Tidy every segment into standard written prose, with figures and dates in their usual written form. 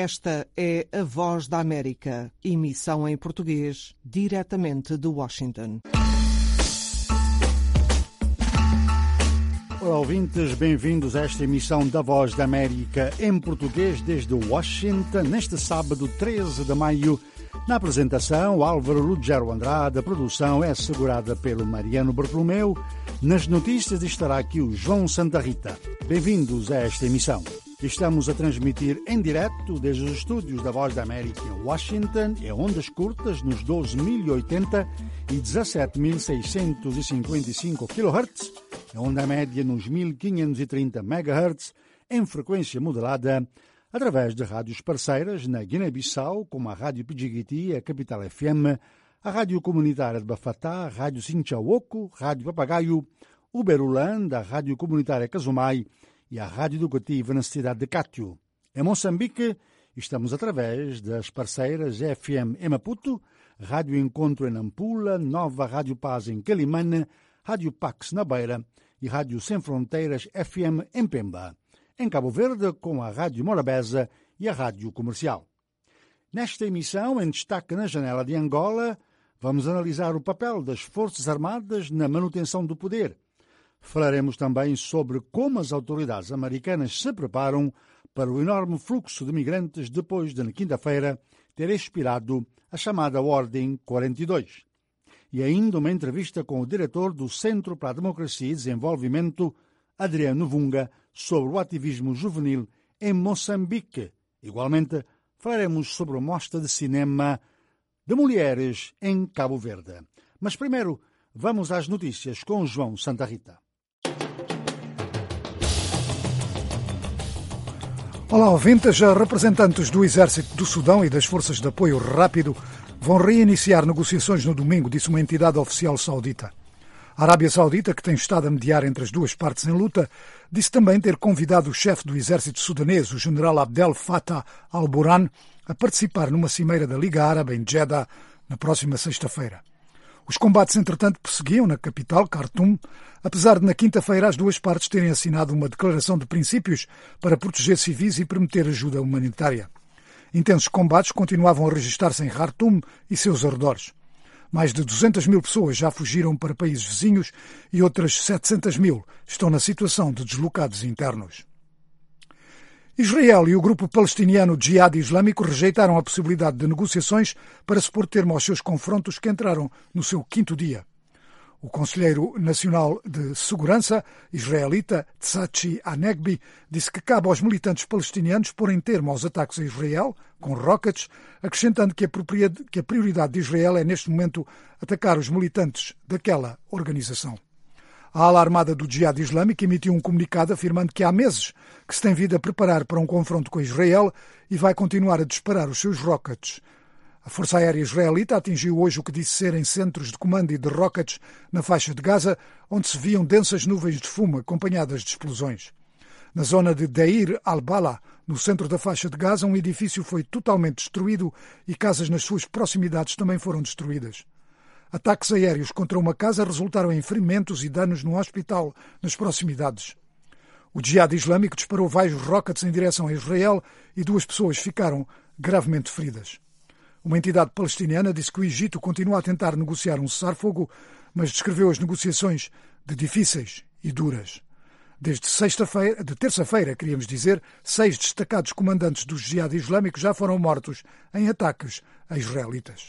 Esta é a Voz da América, emissão em português, diretamente de Washington. Olá, ouvintes, bem-vindos a esta emissão da Voz da América em português desde Washington, neste sábado 13 de maio. Na apresentação, Álvaro Lugero Andrade, a produção é assegurada pelo Mariano Bartolomeu. Nas notícias estará aqui o João Santa Rita. Bem-vindos a esta emissão. Estamos a transmitir em direto desde os estúdios da Voz da América em Washington, em ondas curtas nos 12.080 e 17.655 kHz, em onda média nos 1.530 MHz, em frequência modulada, através de rádios parceiras na Guiné-Bissau, como a Rádio Pidjigiti, a Capital FM, a Rádio Comunitária de Bafatá, a Rádio Sinchauoco, Rádio Papagaio, Uberulândia, a Rádio Comunitária Casumai e a Rádio Educativa na cidade de Cátiu. Em Moçambique, estamos através das parceiras FM em Maputo, Rádio Encontro em Nampula, Nova Rádio Paz em Quelimane, Rádio Pax na Beira e Rádio Sem Fronteiras FM em Pemba. Em Cabo Verde, com a Rádio Morabeza e a Rádio Comercial. Nesta emissão, em destaque na janela de Angola, vamos analisar o papel das Forças Armadas na manutenção do poder. Falaremos também sobre como as autoridades americanas se preparam para o enorme fluxo de migrantes depois de, na quinta-feira, ter expirado a chamada Ordem 42. E ainda uma entrevista com o diretor do Centro para a Democracia e Desenvolvimento, Adriano Vunga, sobre o ativismo juvenil em Moçambique. Igualmente, falaremos sobre a mostra de cinema de mulheres em Cabo Verde. Mas primeiro, vamos às notícias com João Santa Rita. Olá, ouvintes. Representantes do Exército do Sudão e das Forças de Apoio Rápido vão reiniciar negociações no domingo, disse uma entidade oficial saudita. A Arábia Saudita, que tem estado a mediar entre as duas partes em luta, disse também ter convidado o chefe do exército sudanês, o general Abdel Fattah al-Burhan, a participar numa cimeira da Liga Árabe em Jeddah na próxima sexta-feira. Os combates, entretanto, prosseguiam na capital, Khartoum, apesar de na quinta-feira as duas partes terem assinado uma declaração de princípios para proteger civis e permitir ajuda humanitária. Intensos combates continuavam a registrar-se em Khartoum e seus arredores. Mais de 200 mil pessoas já fugiram para países vizinhos e outras 700 mil estão na situação de deslocados internos. Israel e o grupo palestiniano Jihad Islâmico rejeitaram a possibilidade de negociações para se pôr termo aos seus confrontos que entraram no seu quinto dia. O conselheiro nacional de segurança israelita Tsachi Hanegbi disse que cabe aos militantes palestinianos porem termo aos ataques a Israel com rockets, acrescentando que a prioridade de Israel é neste momento atacar os militantes daquela organização. A ala armada do Jihad Islâmico emitiu um comunicado afirmando que há meses que se tem vindo a preparar para um confronto com Israel e vai continuar a disparar os seus rockets. A Força Aérea Israelita atingiu hoje o que disse serem centros de comando e de rockets na faixa de Gaza, onde se viam densas nuvens de fumo acompanhadas de explosões. Na zona de Deir al-Bala, no centro da faixa de Gaza, um edifício foi totalmente destruído e casas nas suas proximidades também foram destruídas. Ataques aéreos contra uma casa resultaram em ferimentos e danos num hospital nas proximidades. O Jihad Islâmico disparou vários rockets em direção a Israel e 2 pessoas ficaram gravemente feridas. Uma entidade palestiniana disse que o Egito continua a tentar negociar um cessar-fogo, mas descreveu as negociações de difíceis e duras. Desde terça-feira, 6 destacados comandantes do Jihad Islâmico já foram mortos em ataques a israelitas.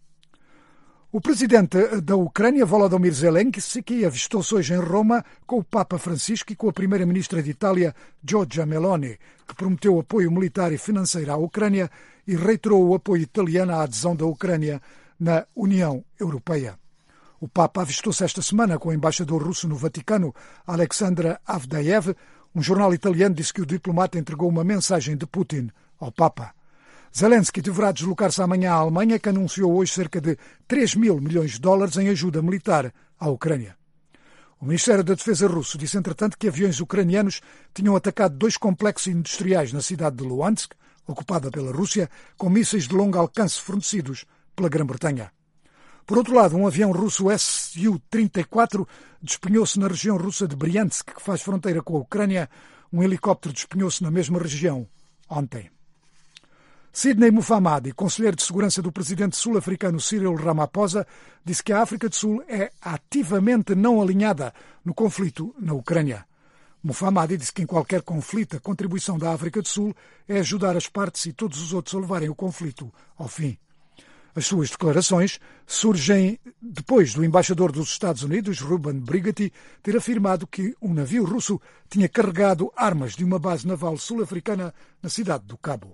O presidente da Ucrânia, Volodymyr Zelensky, avistou-se hoje em Roma com o Papa Francisco e com a primeira-ministra de Itália, Giorgia Meloni, que prometeu apoio militar e financeiro à Ucrânia e reiterou o apoio italiano à adesão da Ucrânia na União Europeia. O Papa avistou-se esta semana com o embaixador russo no Vaticano, Alexandra Avdayev. Um jornal italiano disse que o diplomata entregou uma mensagem de Putin ao Papa. Zelensky deverá deslocar-se amanhã à Alemanha, que anunciou hoje cerca de 3 mil milhões de dólares em ajuda militar à Ucrânia. O Ministério da Defesa russo disse, entretanto, que aviões ucranianos tinham atacado 2 complexos industriais na cidade de Luhansk, ocupada pela Rússia, com mísseis de longo alcance fornecidos pela Grã-Bretanha. Por outro lado, um avião russo Su-34 despenhou-se na região russa de Bryansk, que faz fronteira com a Ucrânia. Um helicóptero despenhou-se na mesma região ontem. Sidney Mufamadi, conselheiro de segurança do presidente sul-africano Cyril Ramaphosa, disse que a África do Sul é ativamente não alinhada no conflito na Ucrânia. Mufamadi disse que em qualquer conflito a contribuição da África do Sul é ajudar as partes e todos os outros a levarem o conflito ao fim. As suas declarações surgem depois do embaixador dos Estados Unidos, Ruben Brigatti, ter afirmado que um navio russo tinha carregado armas de uma base naval sul-africana na cidade do Cabo.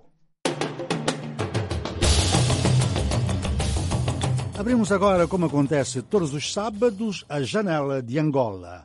Abrimos agora, como acontece todos os sábados, a janela de Angola.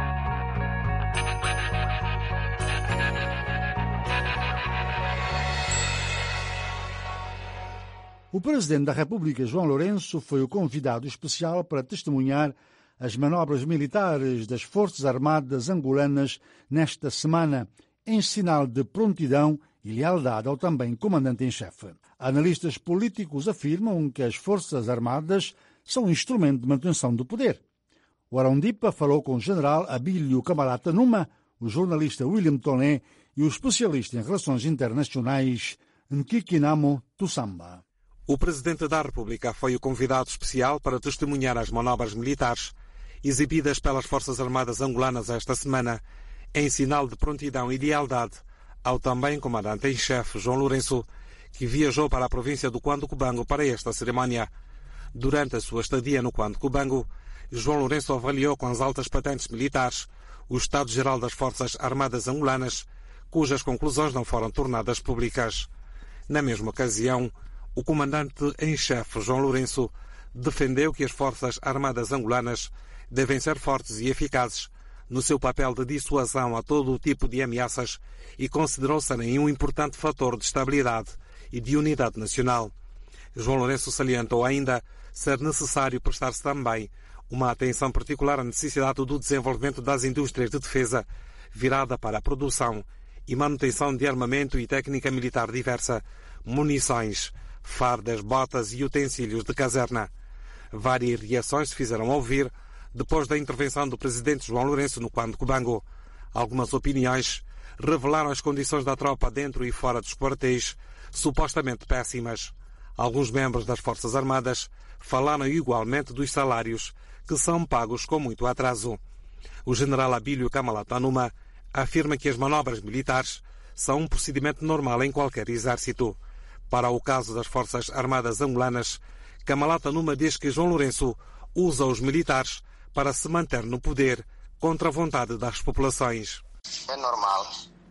O Presidente da República, João Lourenço, foi o convidado especial para testemunhar as manobras militares das Forças Armadas angolanas nesta semana, em sinal de prontidão e lealdade ao também comandante em chefe. Analistas políticos afirmam que as Forças Armadas são um instrumento de manutenção do poder. O Arondipa falou com o general Abílio Camalata Numa, o jornalista William Toné e o especialista em relações internacionais Nkikinamo Tussamba. O Presidente da República foi o convidado especial para testemunhar as manobras militares exibidas pelas Forças Armadas angolanas esta semana, em sinal de prontidão e lealdade ao também comandante em chefe João Lourenço, que viajou para a província do Cuando-Cubango para esta cerimónia. Durante a sua estadia no Cuando-Cubango, João Lourenço avaliou com as altas patentes militares o Estado-Geral das Forças Armadas angolanas, cujas conclusões não foram tornadas públicas. Na mesma ocasião, o comandante em chefe João Lourenço defendeu que as Forças Armadas angolanas devem ser fortes e eficazes no seu papel de dissuasão a todo o tipo de ameaças e considerou serem um importante fator de estabilidade e de unidade nacional. João Lourenço salientou ainda ser necessário prestar-se também uma atenção particular à necessidade do desenvolvimento das indústrias de defesa virada para a produção e manutenção de armamento e técnica militar diversa, munições, fardas, botas e utensílios de caserna. Várias reações se fizeram ouvir depois da intervenção do presidente João Lourenço no Cuando-Cubango. Algumas opiniões revelaram as condições da tropa dentro e fora dos quartéis, supostamente péssimas. Alguns membros das Forças Armadas falaram igualmente dos salários, que são pagos com muito atraso. O general Abílio Camalata Numa afirma que as manobras militares são um procedimento normal em qualquer exército. Para o caso das Forças Armadas angolanas, Camalata Numa diz que João Lourenço usa os militares para se manter no poder contra a vontade das populações. É normal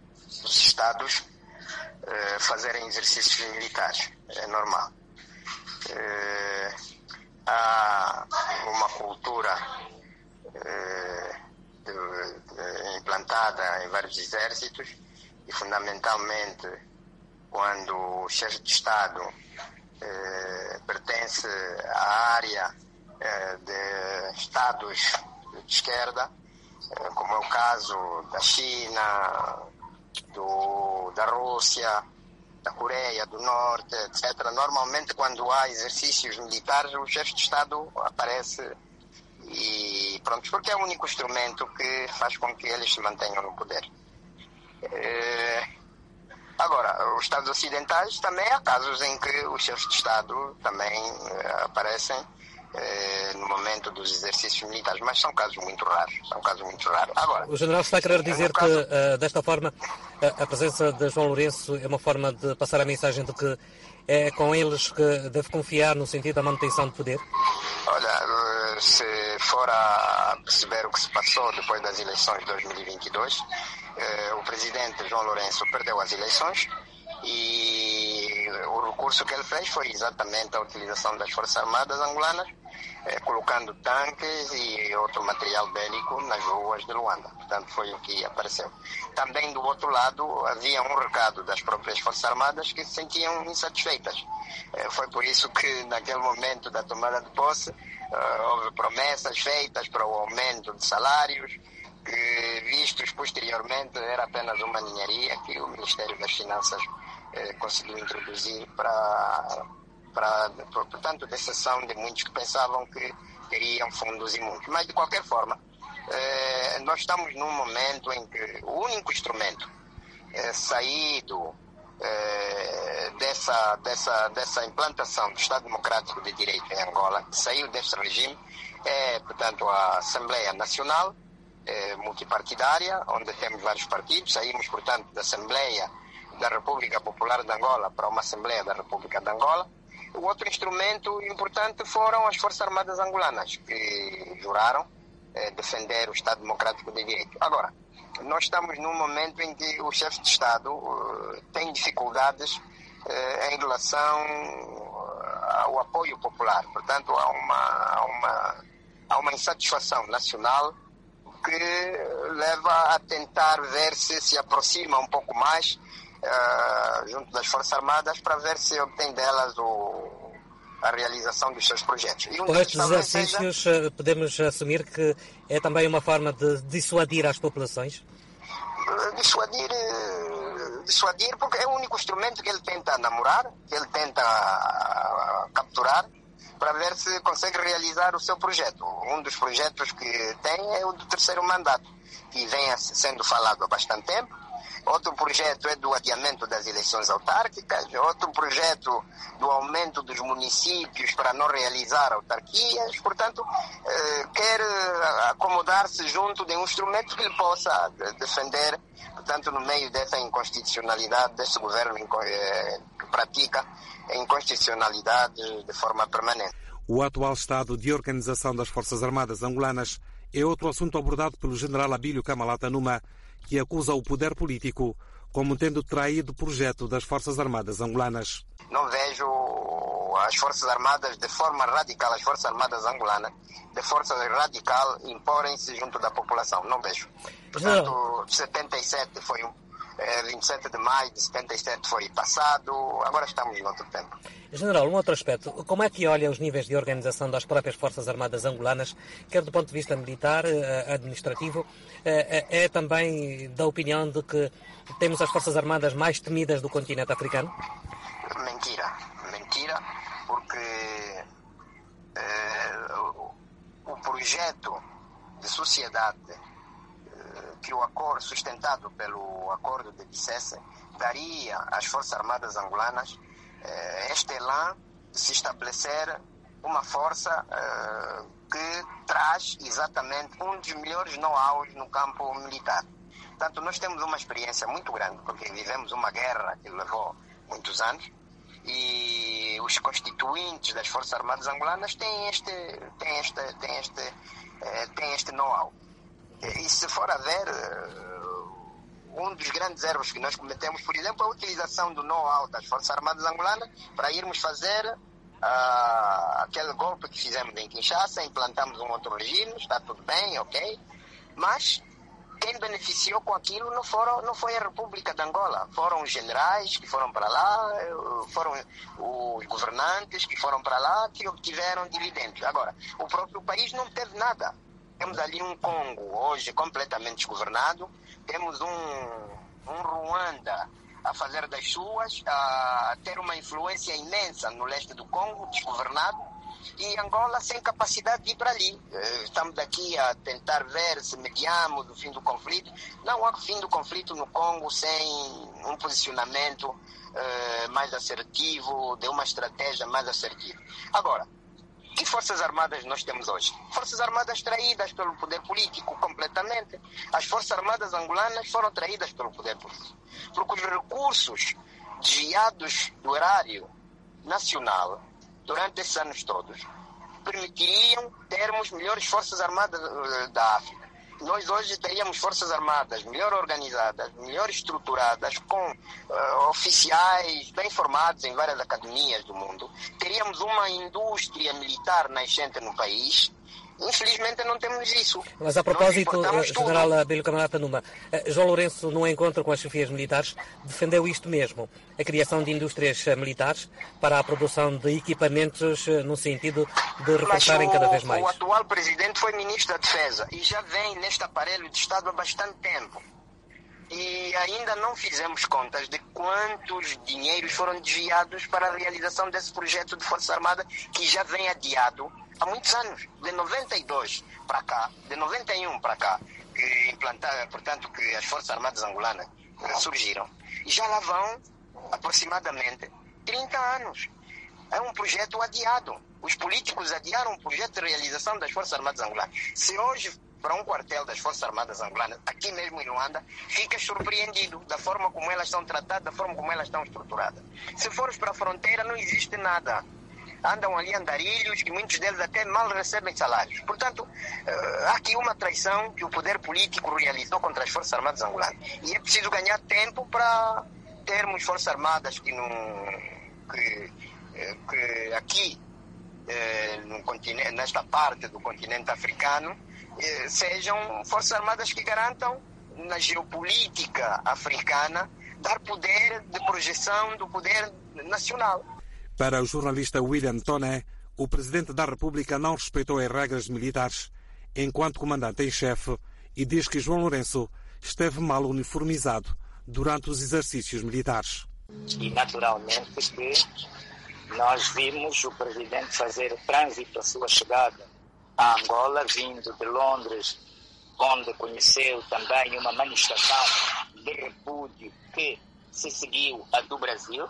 os Estados fazerem exercícios militares. É normal. Há uma cultura implantada em vários exércitos e, fundamentalmente, quando o chefe de Estado pertence à área de Estados de esquerda, como é o caso da China, da Rússia, da Coreia do Norte, etc. Normalmente, quando há exercícios militares, o chefe de Estado aparece e pronto, porque é o único instrumento que faz com que eles se mantenham no poder. Agora, os Estados ocidentais também há casos em que os chefes de Estado também aparecem no momento dos exercícios militares, mas são casos muito raros. Agora, o general está a querer dizer que, desta forma, a presença de João Lourenço é uma forma de passar a mensagem de que é com eles que deve confiar no sentido da manutenção de poder? Olha, se for a perceber o que se passou depois das eleições de 2022, o presidente João Lourenço perdeu as eleições e o recurso que ele fez foi exatamente a utilização das Forças Armadas angolanas, colocando tanques e outro material bélico nas ruas de Luanda. Portanto, foi o que apareceu. Também, do outro lado, havia um recado das próprias Forças Armadas que se sentiam insatisfeitas. Foi por isso que, naquele momento da tomada de posse, houve promessas feitas para o aumento de salários, que, vistos posteriormente, era apenas uma ninharia que o Ministério das Finanças conseguiu introduzir portanto, de exceção de muitos que pensavam que teriam fundos imundos. Mas, de qualquer forma, nós estamos num momento em que o único instrumento saído dessa implantação do Estado Democrático de Direito em Angola, que saiu desse regime, é, portanto, a Assembleia Nacional multipartidária, onde temos vários partidos. Saímos, portanto, da Assembleia da República Popular de Angola para uma Assembleia da República de Angola. O outro instrumento importante foram as Forças Armadas Angolanas, que juraram defender o Estado Democrático de Direito. Agora, nós estamos num momento em que o chefe de Estado tem dificuldades em relação ao apoio popular. Portanto, há uma insatisfação nacional que leva a tentar ver se aproxima um pouco mais junto das Forças Armadas para ver se obtém delas a realização dos seus projetos. E com estes exercícios podemos assumir que é também uma forma de dissuadir as populações? Dissuadir porque é o único instrumento que ele tenta namorar, que ele tenta capturar, para ver se consegue realizar o seu projeto. Um dos projetos que tem é o do terceiro mandato, que vem sendo falado há bastante tempo. Outro projeto é do adiamento das eleições autárquicas, outro projeto do aumento dos municípios para não realizar autarquias. Portanto, quer acomodar-se junto de um instrumento que ele possa defender, portanto, no meio dessa inconstitucionalidade, desse governo que pratica a inconstitucionalidade de forma permanente. O atual estado de organização das Forças Armadas angolanas é outro assunto abordado pelo general Abílio Camalata Numa, que acusa o poder político como tendo traído o projeto das Forças Armadas angolanas. Não vejo as Forças Armadas de forma radical, as Forças Armadas angolanas, de forma radical, imporem-se junto da população. Não vejo. Portanto, 77 foi 27 de maio de 77 foi passado, agora estamos em outro tempo. General, um outro aspecto, como é que olha os níveis de organização das próprias Forças Armadas angolanas, quer do ponto de vista militar, administrativo, é também da opinião de que temos as Forças Armadas mais temidas do continente africano? Mentira, porque o projeto de sociedade que o acordo, sustentado pelo acordo de Bicesse, daria às Forças Armadas angolanas este elan de se estabelecer uma força que traz exatamente um dos melhores know-hows no campo militar. Portanto, nós temos uma experiência muito grande, porque vivemos uma guerra que levou muitos anos, e os constituintes das Forças Armadas angolanas têm este know-how. E se for a ver, um dos grandes erros que nós cometemos, por exemplo, é a utilização do know-how das Forças Armadas angolanas para irmos fazer aquele golpe que fizemos em Kinshasa, implantamos um outro regime, está tudo bem, ok, mas quem beneficiou com aquilo não foi a República de Angola, foram os generais que foram para lá, foram os governantes que foram para lá, que obtiveram dividendos. Agora, o próprio país não teve nada. Temos ali um Congo hoje completamente desgovernado, temos um Ruanda a fazer das suas, a ter uma influência imensa no leste do Congo, desgovernado, e Angola sem capacidade de ir para ali. Estamos aqui a tentar ver se mediamos o fim do conflito. Não há fim do conflito no Congo sem um posicionamento mais assertivo, de uma estratégia mais assertiva. Agora, que Forças Armadas nós temos hoje? Forças Armadas traídas pelo poder político completamente. As Forças Armadas angolanas foram traídas pelo poder político. Porque os recursos desviados do erário nacional durante esses anos todos permitiriam termos melhores Forças Armadas da África. Nós hoje teríamos Forças Armadas melhor organizadas, melhor estruturadas, com oficiais bem formados em várias academias do mundo. Teríamos uma indústria militar nascente no país. Infelizmente não temos isso. Mas a propósito, general Abílio Camalata Numa, João Lourenço, no encontro com as chefias militares, defendeu isto mesmo, a criação de indústrias militares para a produção de equipamentos no sentido de reforçarem cada vez mais. O atual presidente foi ministro da Defesa e já vem neste aparelho de Estado há bastante tempo. E ainda não fizemos contas de quantos dinheiros foram desviados para a realização desse projeto de Força Armada, que já vem adiado há muitos anos, de 92 para cá, de 91 para cá, que implantaram, portanto, que as Forças Armadas angolanas surgiram. E já lá vão aproximadamente 30 anos. É um projeto adiado. Os políticos adiaram o projeto de realização das Forças Armadas Angolanas. Se hoje para um quartel das Forças Armadas Angolanas, aqui mesmo em Luanda, fica surpreendido da forma como elas estão tratadas, da forma como elas estão estruturadas. Se fores para a fronteira, não existe nada. Andam ali andarilhos e muitos deles até mal recebem salários. Portanto, há aqui uma traição que o poder político realizou contra as Forças Armadas Angolanas. E é preciso ganhar tempo para termos Forças Armadas que aqui, no continente, nesta parte do continente africano, sejam Forças Armadas que garantam, na geopolítica africana, dar poder de projeção do poder nacional. Para o jornalista William Toné, o Presidente da República não respeitou as regras militares enquanto comandante em chefe e diz que João Lourenço esteve mal uniformizado durante os exercícios militares. E naturalmente que nós vimos o Presidente fazer o trânsito, a sua chegada a Angola, vindo de Londres, onde conheceu também uma manifestação de repúdio que se seguiu a do Brasil,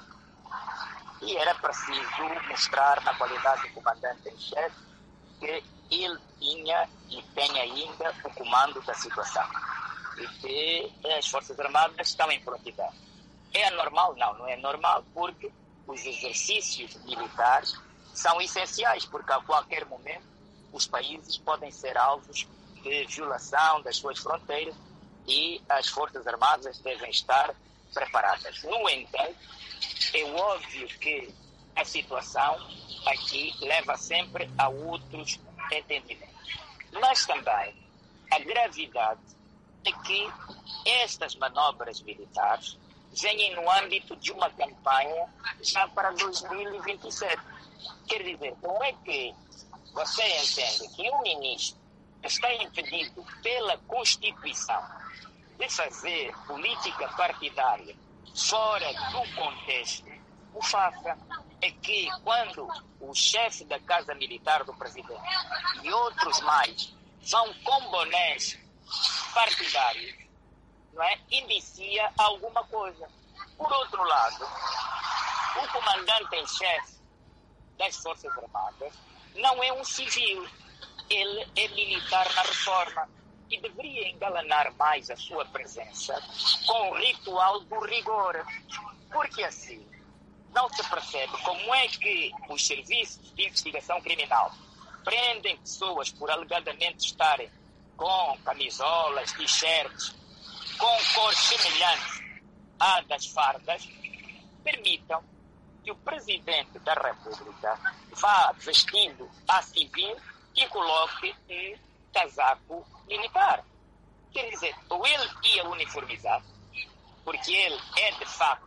e era preciso mostrar na qualidade de comandante em chefe que ele tinha e tem ainda o comando da situação e que as Forças Armadas estão em prontidão. É anormal? Não é normal, porque os exercícios militares são essenciais, porque a qualquer momento os países podem ser alvos de violação das suas fronteiras e as Forças Armadas devem estar preparadas. No entanto, é óbvio que a situação aqui leva sempre a outros entendimentos. Mas também a gravidade é que estas manobras militares vêm no âmbito de uma campanha já para 2027. Quer dizer, como é que você entende que um ministro está impedido pela Constituição de fazer política partidária fora do contexto? O faça é que quando o chefe da Casa Militar do Presidente e outros mais vão com bonés partidários, não é? Indicia alguma coisa. Por outro lado, o comandante em chefe das Forças Armadas não é um civil, ele é militar na reforma e deveria engalanar mais a sua presença com o ritual do rigor, porque assim não se percebe como é que os serviços de investigação criminal prendem pessoas por alegadamente estarem com camisolas, t-shirts, com cores semelhantes à das fardas, permitam que o Presidente da República vá vestido a civil e coloque um casaco militar. Quer dizer, ou ele ia uniformizar, porque ele é de facto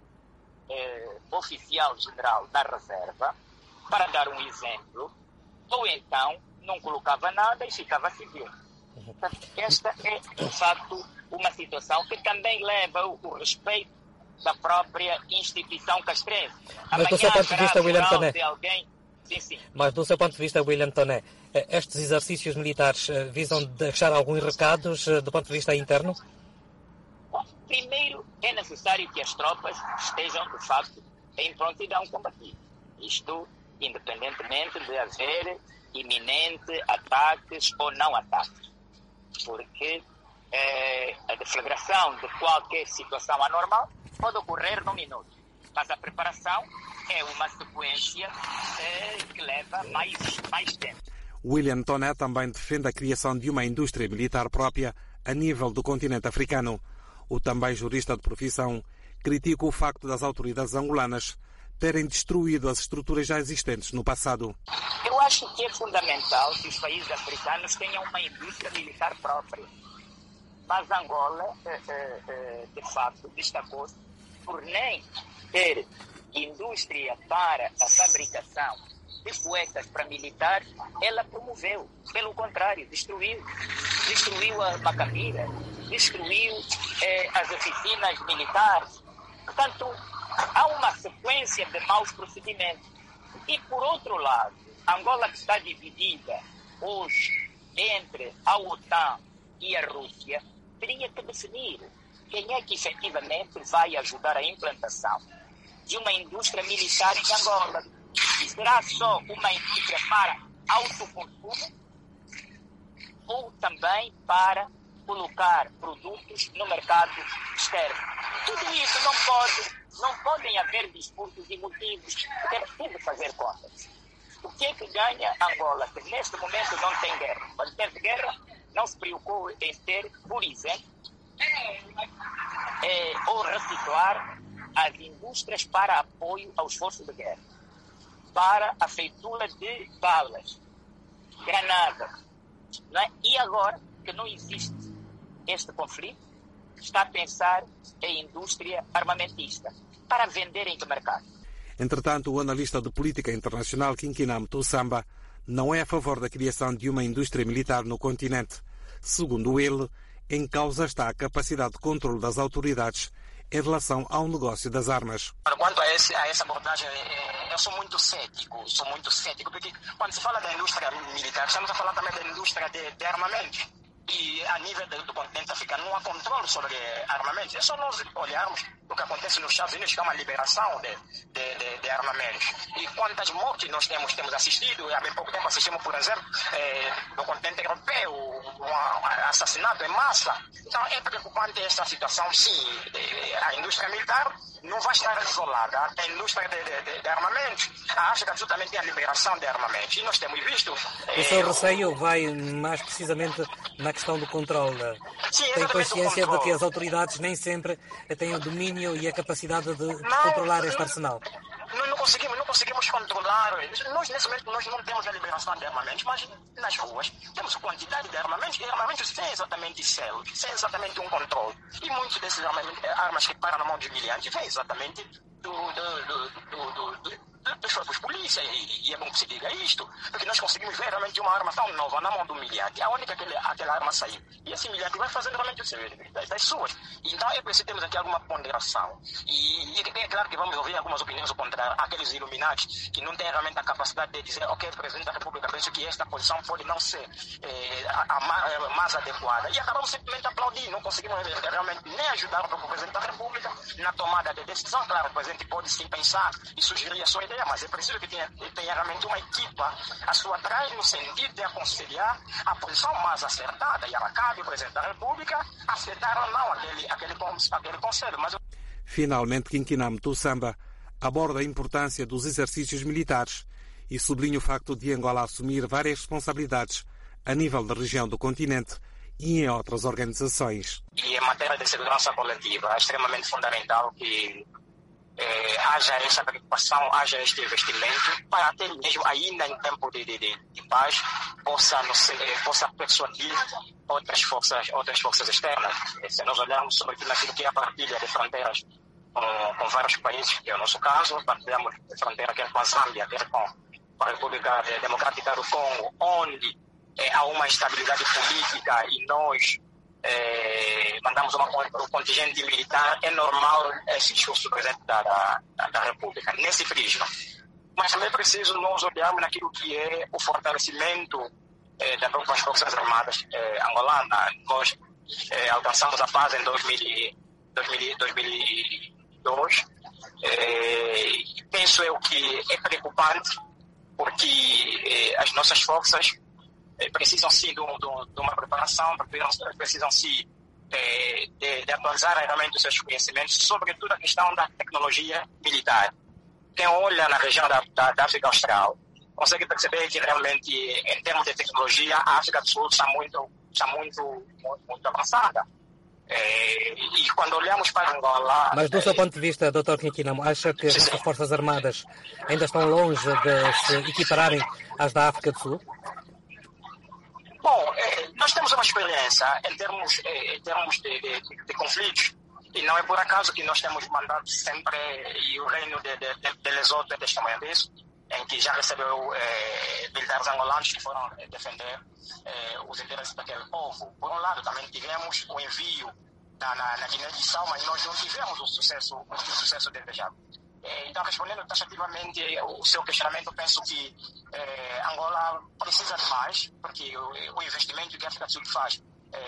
oficial-general da reserva, para dar um exemplo, ou então não colocava nada e ficava civil. Esta é, de facto, uma situação que também leva o respeito da própria instituição castrense. Mas do seu ponto de vista, William Toné, sim. Mas do seu ponto de vista, William Toné, estes exercícios militares visam deixar alguns recados do ponto de vista interno? Bom, primeiro, é necessário que as tropas estejam, de facto, em prontidão combativa. Isto, independentemente de haver iminente ataques ou não ataques. Porque a deflagração de qualquer situação anormal pode ocorrer num minuto. Mas a preparação é uma sequência que leva mais tempo. William Toné também defende a criação de uma indústria militar própria a nível do continente africano. O também jurista de profissão critica o facto das autoridades angolanas terem destruído as estruturas já existentes no passado. Eu acho que é fundamental que os países africanos tenham uma indústria militar própria. Mas Angola, de fato, destacou-se por nem ter indústria para a fabricação de cuecas para militares. Ela promoveu, pelo contrário, destruiu a Macambira, destruiu as oficinas militares. Portanto, há uma sequência de maus procedimentos. E, por outro lado, Angola, que está dividida hoje entre a OTAN e a Rússia, teria que definir quem é que efetivamente vai ajudar a implantação de uma indústria militar em Angola? E será só uma indústria para autoconsumo ou também para colocar produtos no mercado externo? Tudo isso não podem haver discursos emotivos, porque é preciso fazer contas. O que é que ganha Angola, que neste momento não tem guerra? Quando teve guerra, não se preocupou em ter, por exemplo, ou reciclar as indústrias para apoio ao esforço de guerra, para a feitura de balas, granadas, não é? E agora que não existe este conflito, está a pensar em indústria armamentista para vender em que mercado? Entretanto, o analista de política internacional Kinkinam Tussamba não é a favor da criação de uma indústria militar no continente. Segundo ele, em causa está a capacidade de controle das autoridades em relação ao negócio das armas. Quanto a essa abordagem, eu sou muito cético, porque quando se fala da indústria militar, estamos a falar também da indústria de armamentos. E a nível do continente africano não há controle sobre armamentos. É só nós olharmos o que acontece nos Estados Unidos, que é uma liberação de armamentos. E quantas mortes nós temos assistido, há bem pouco tempo assistimos, por exemplo, no continente europeu, um assassinato em massa. Então é preocupante esta situação, sim. A indústria militar não vai estar isolada. A indústria de armamentos, a África absolutamente tem a liberação de armamentos. E nós temos visto... O seu receio vai mais precisamente na questão do controle. Sim, tem consciência de que as autoridades nem sempre têm o domínio e a capacidade de controlar este arsenal? Não conseguimos controlar. Nós, nesse momento, nós não temos a liberação de armamentos, mas nas ruas temos quantidade de armamentos, e armamentos sem exatamente selo, sem exatamente um controle. E muitos desses armas que param na mão dos miliantes vêm exatamente dos corpos de polícia, e é bom que se diga isto, porque nós conseguimos ver realmente uma arma tão nova na mão do milhante, a única que aquela arma saiu. E esse milhante vai fazer realmente o serviço das suas. Então é preciso termos aqui alguma ponderação. E é claro que vamos ouvir algumas opiniões contrárias, aqueles iluminados que não têm realmente a capacidade de dizer, ok, Presidente da República, penso que esta posição pode não ser a mais adequada. E acabamos simplesmente aplaudindo, não conseguimos realmente nem ajudar o Presidente da República na tomada de decisão. Claro, o Presidente pode sim pensar e sugerir a sua ideia, mas é preciso que tenha realmente uma equipa à sua atrás, no sentido de aconselhar a posição mais acertada, e ela cabe ao Presidente da República aceitar ou não aquele conselho. Mas... Finalmente, Kinkinam Tussamba aborda a importância dos exercícios militares e sublinha o facto de Angola assumir várias responsabilidades a nível da região do continente e em outras organizações. E em matéria de segurança coletiva, é extremamente fundamental que haja essa preocupação, haja este investimento, para até mesmo ainda em tempo de paz possa persuadir outras forças externas. Se nós olharmos sobretudo naquilo que é a partilha de fronteiras com vários países, que é o nosso caso, partilhamos fronteira quer com a Zâmbia, quer com a República Democrática do Congo, onde há uma instabilidade política e nós mandamos um contingente militar, é normal esse discurso do Presidente da República, nesse prisma. Mas também é preciso nós olharmos naquilo que é o fortalecimento das próprias Forças Armadas angolanas. Nós alcançamos a paz em 2002. Penso eu que é preocupante, porque as nossas forças precisam sim de uma preparação, precisam sim de atualizar realmente os seus conhecimentos, sobretudo a questão da tecnologia militar. Quem olha na região da África Austral consegue perceber que realmente, em termos de tecnologia, a África do Sul está muito avançada. E quando olhamos para Angola... Mas do seu ponto de vista, Dr. Kinkinam, acha que as Forças Armadas ainda estão longe de se equipararem às da África do Sul? Bom, nós temos uma experiência em termos de conflitos, e não é por acaso que nós temos mandado sempre, e o reino de Lesoto é testemunha disso, em que já recebeu militares angolanos que foram defender os interesses daquele povo. Por um lado, também tivemos o envio na Guiné-Bissau, mas nós não tivemos o sucesso desejado. Então, respondendo taxativamente o seu questionamento, penso que Angola precisa de mais, porque o investimento que a África do Sul faz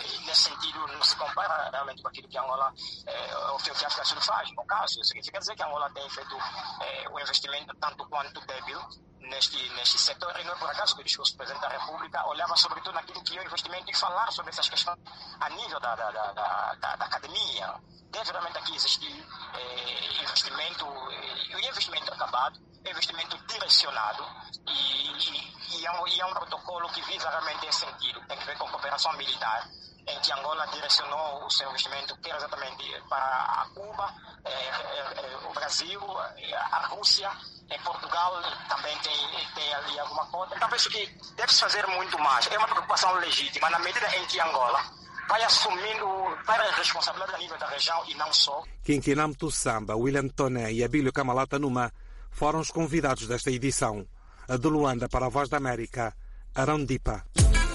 nesse sentido, não se compara realmente com aquilo que Angola, ou que a África do Sul faz, no caso. Significa dizer que Angola tem feito o investimento tanto quanto débil neste setor, e não é por acaso que o discurso do Presidente da República olhava sobretudo naquilo que é o investimento e falar sobre essas questões a nível da academia. Deve realmente aqui existir investimento, e investimento acabado, investimento direcionado, e é um protocolo que visa realmente esse sentido. Tem que ver com cooperação militar, em que Angola direcionou o seu investimento que era exatamente para a Cuba, o Brasil, a Rússia, em Portugal também tem ali alguma coisa. Então penso que deve-se fazer muito mais. É uma preocupação legítima na medida em que Angola vai assumindo várias responsabilidades a nível da região e não só. Quinquinam Tussamba, William Toné e Abílio Camalata Numa foram os convidados desta edição. A de Luanda para a Voz da América, Arão Dipa.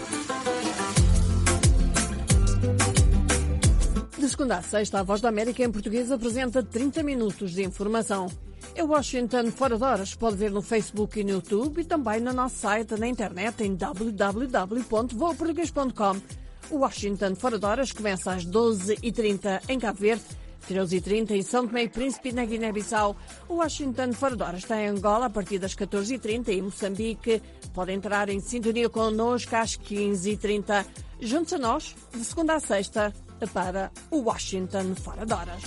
De segunda a sexta, a Voz da América em português apresenta 30 minutos de informação. É Washington Fora de Horas. Pode ver no Facebook e no YouTube e também no nosso site na internet em www.voaportugues.com. O Washington Fora de Horas começa às 12h30 em Cabo Verde, 13h30 em São Tomé e Príncipe, na Guiné-Bissau. O Washington Fora de Horas está em Angola a partir das 14h30 e em Moçambique. Pode entrar em sintonia connosco às 15h30. Juntos a nós, de segunda a sexta, para o Washington Fora de Horas.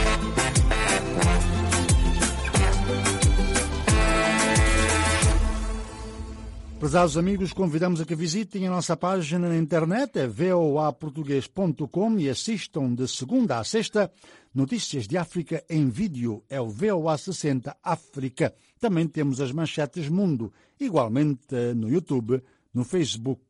Prezados amigos, convidamos a que visitem a nossa página na internet, é voaportugues.com, e assistam de segunda a sexta notícias de África em vídeo, é o VOA 60 África. Também temos as manchetes Mundo, igualmente no YouTube, no Facebook.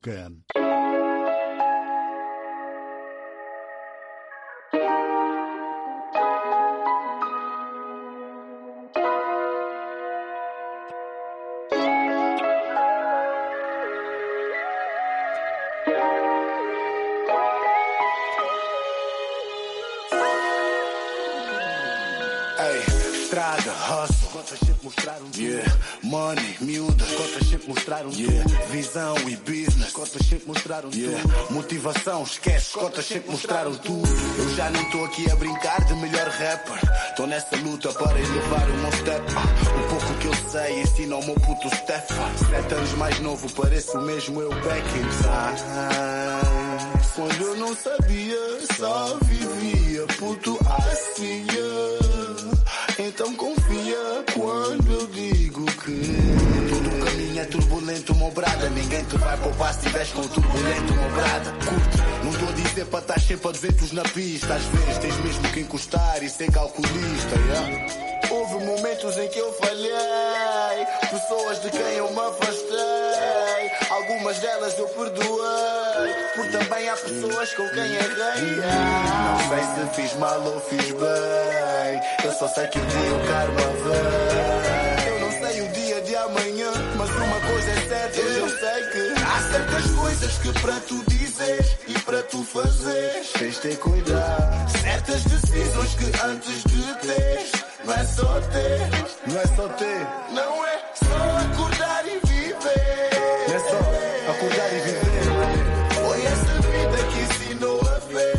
Money, miúda, cotas sempre mostraram tudo. Visão e business, cotas sempre mostraram tudo. Motivação, esquece, cotas sempre mostraram tudo. Eu já não estou aqui a brincar de melhor rapper. Estou nessa luta para elevar o meu step. O pouco que eu sei ensina ao meu puto Steph. 7 anos mais novo, pareço mesmo eu back in time. Quando eu não sabia, só vivia puto assim. Então confia quando eu digo que todo o caminho é turbulento, meu brada. Ninguém te vai poupar se estiveres com o turbulento, meu brada. Curte, não estou a dizer para estar sempre a 200 na pista. Às vezes tens mesmo que encostar e ser calculista, Houve momentos em que eu falhei, pessoas de quem eu me afastei. Algumas delas eu perdoei, porque também há pessoas com quem errei. Não sei se fiz mal ou fiz bem, eu só sei que um dia o karma vem. Eu não sei o dia de amanhã, mas uma coisa é certa, hoje eu sei que há certas coisas que para tu dizeres e para tu fazeres tens de ter cuidado. Certas decisões que antes de teres, não é só ter, não é só ter, não é só acordar e viver. Não é só acordar e viver. Foi essa vida que ensinou a ver.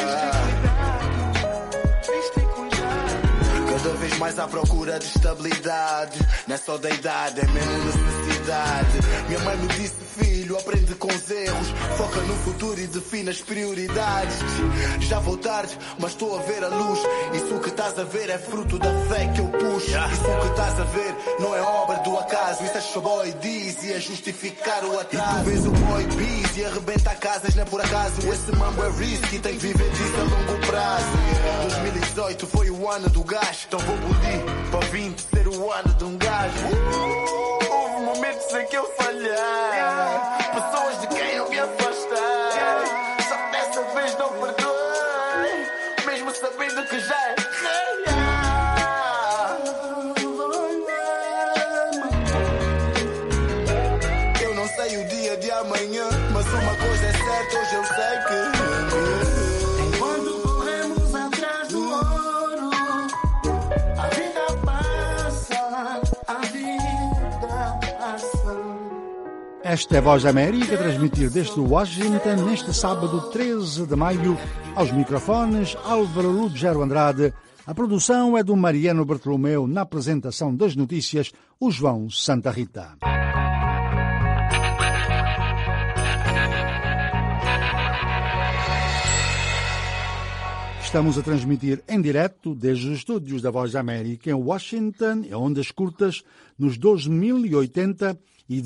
Cada vez mais à procura de estabilidade. Não é só da idade, é mesmo necessidade. Minha mãe me disse, filho, aprende com os erros. Foca no futuro e define as prioridades. Já vou tarde, mas estou a ver a luz. Isso que estás a ver é fruto da fé que eu puxo. Isso que estás a ver não é obra do acaso. Isso é só boy diz e é justificar o atraso. E tu vês o boy bis e arrebenta casas, não é por acaso. Esse mambo é risky, tem que viver disso a longo prazo. 2018 foi o ano do gajo, então vou bulir para 20 ser o ano de um gajo. Houve momentos em que eu falhei, pessoas de quem eu me afastei. Só que dessa vez não perdoei, mesmo sabendo que já errei. Eu não sei o dia de amanhã, mas uma coisa é certa, hoje eu sei que enquanto corremos atrás do ouro, a vida passa, a vida passa. Esta é a Voz da América, a transmitir desde Washington neste sábado 13 de maio. Aos microfones, Álvaro Lugero Andrade. A produção é do Mariano Bartolomeu. Na apresentação das notícias, o João Santa Rita. Estamos a transmitir em direto desde os estúdios da Voz da América em Washington, em ondas curtas, nos 12.080 e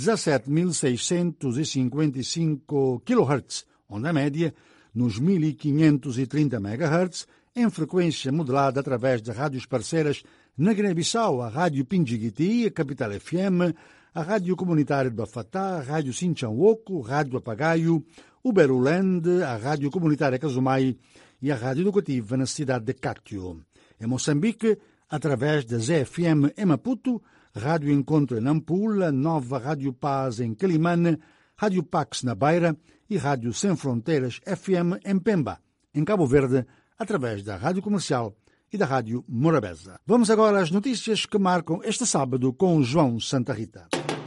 17.655 kHz, onda média, nos 1.530 MHz, em frequência modulada através de rádios parceiras na Guiné-Bissau, a Rádio Pindjiguiti, a Capital FM, a Rádio Comunitária de Bafatá, a Rádio Sinchanwoku, Rádio Apagaio, o Beruland, a Rádio Comunitária Casumai e a Rádio Educativa na cidade de Cátio. Em Moçambique, através da ZFM em Maputo, Rádio Encontro em Nampula, Nova Rádio Paz em Quelimane, Rádio Pax na Beira e Rádio Sem Fronteiras FM em Pemba, em Cabo Verde, através da Rádio Comercial e da Rádio Morabeza. Vamos agora às notícias que marcam este sábado com João Santa Rita.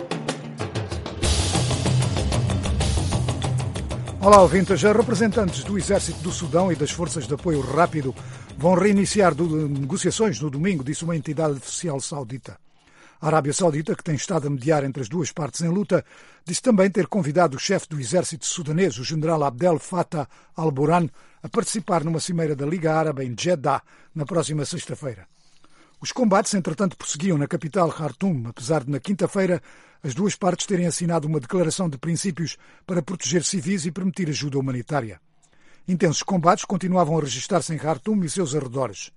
Olá, ouvintes. Representantes do Exército do Sudão e das Forças de Apoio Rápido vão reiniciar negociações no domingo, disse uma entidade oficial saudita. A Arábia Saudita, que tem estado a mediar entre as duas partes em luta, disse também ter convidado o chefe do exército sudanês, o general Abdel Fattah al-Burhan, a participar numa cimeira da Liga Árabe em Jeddah na próxima sexta-feira. Os combates, entretanto, prosseguiam na capital Khartoum, apesar de, na quinta-feira, as duas partes terem assinado uma declaração de princípios para proteger civis e permitir ajuda humanitária. Intensos combates continuavam a registrar-se em Khartoum e seus arredores.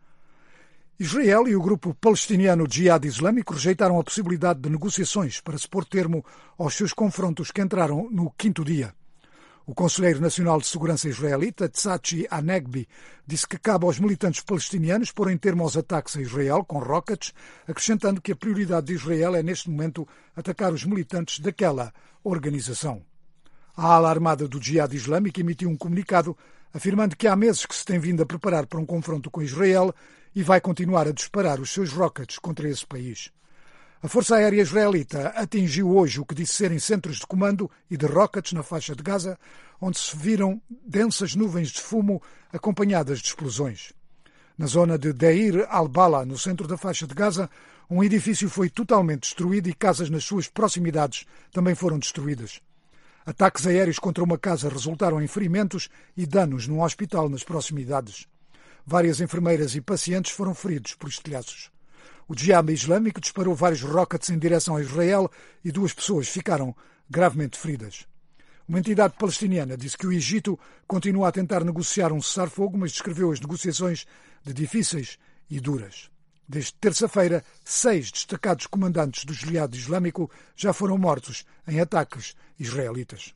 Israel e o grupo palestiniano Jihad Islâmico rejeitaram a possibilidade de negociações para se pôr termo aos seus confrontos que entraram no quinto dia. O Conselheiro Nacional de Segurança israelita, Tzachi Hanegbi, disse que cabe aos militantes palestinianos porem termo aos ataques a Israel com rockets, acrescentando que a prioridade de Israel é, neste momento, atacar os militantes daquela organização. A ala armada do Jihad Islâmico emitiu um comunicado afirmando que há meses que se tem vindo a preparar para um confronto com Israel e vai continuar a disparar os seus rockets contra esse país. A Força Aérea Israelita atingiu hoje o que disse serem centros de comando e de rockets na faixa de Gaza, onde se viram densas nuvens de fumo acompanhadas de explosões. Na zona de Deir al-Bala, no centro da faixa de Gaza, um edifício foi totalmente destruído e casas nas suas proximidades também foram destruídas. Ataques aéreos contra uma casa resultaram em ferimentos e danos num hospital nas proximidades. Várias enfermeiras e pacientes foram feridos por estilhaços. O Jihad Islâmico disparou vários rockets em direção a Israel e 2 pessoas ficaram gravemente feridas. Uma entidade palestiniana disse que o Egito continua a tentar negociar um cessar-fogo, mas descreveu as negociações de difíceis e duras. Desde terça-feira, 6 destacados comandantes do Jihad Islâmico já foram mortos em ataques israelitas.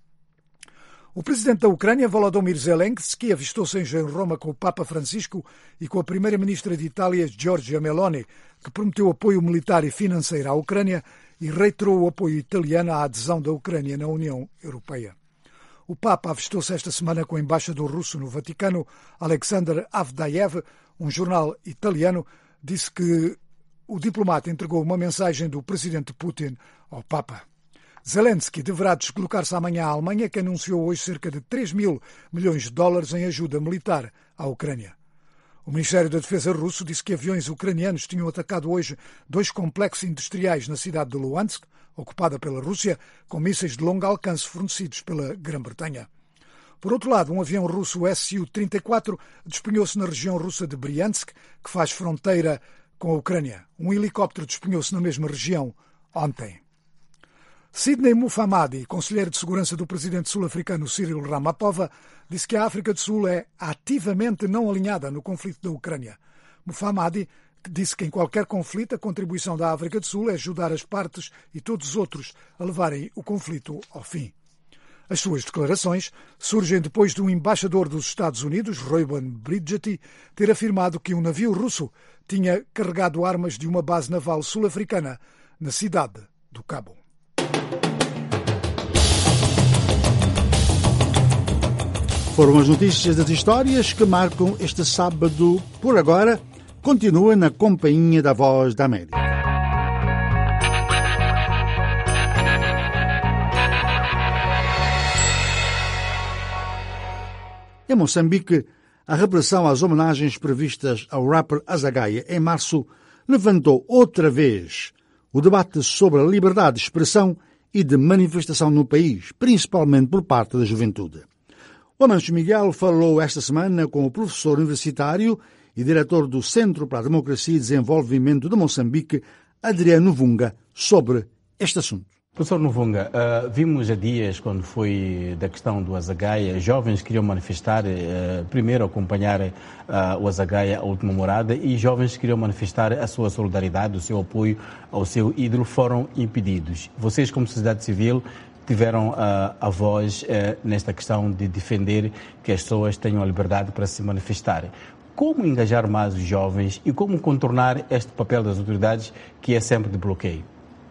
O presidente da Ucrânia, Volodymyr Zelensky, avistou-se em Roma com o Papa Francisco e com a primeira-ministra de Itália, Giorgia Meloni, que prometeu apoio militar e financeiro à Ucrânia e reiterou o apoio italiano à adesão da Ucrânia na União Europeia. O Papa avistou-se esta semana com o embaixador russo no Vaticano, Alexander Avdayev. Um jornal italiano disse que o diplomata entregou uma mensagem do presidente Putin ao Papa. Zelensky deverá deslocar-se amanhã à Alemanha, que anunciou hoje cerca de 3 mil milhões de dólares em ajuda militar à Ucrânia. O Ministério da Defesa russo disse que aviões ucranianos tinham atacado hoje 2 complexos industriais na cidade de Luhansk, ocupada pela Rússia, com mísseis de longo alcance fornecidos pela Grã-Bretanha. Por outro lado, um avião russo Su-34 despenhou-se na região russa de Bryansk, que faz fronteira com a Ucrânia. Um helicóptero despenhou-se na mesma região ontem. Sidney Mufamadi, conselheiro de segurança do presidente sul-africano Cyril Ramaphosa, disse que a África do Sul é ativamente não alinhada no conflito da Ucrânia. Mufamadi disse que em qualquer conflito a contribuição da África do Sul é ajudar as partes e todos os outros a levarem o conflito ao fim. As suas declarações surgem depois de um embaixador dos Estados Unidos, Reuben Bridgetti, ter afirmado que um navio russo tinha carregado armas de uma base naval sul-africana na cidade do Cabo. Foram as notícias das histórias que marcam este sábado. Por agora, continua na companhia da Voz da América. Em Moçambique, a repressão às homenagens previstas ao rapper Azagaia em março levantou outra vez o debate sobre a liberdade de expressão e de manifestação no país, principalmente por parte da juventude. O Amancio Miguel falou esta semana com o professor universitário e diretor do Centro para a Democracia e Desenvolvimento de Moçambique, Adriano Vunga, sobre este assunto. Professor Novunga, vimos há dias, quando foi da questão do Azagaia, jovens queriam manifestar, primeiro acompanhar o Azagaia à última morada, e jovens queriam manifestar a sua solidariedade, o seu apoio ao seu ídolo, foram impedidos. Vocês, como sociedade civil, tiveram a voz nesta questão de defender que as pessoas tenham a liberdade para se manifestar. Como engajar mais os jovens e como contornar este papel das autoridades, que é sempre de bloqueio?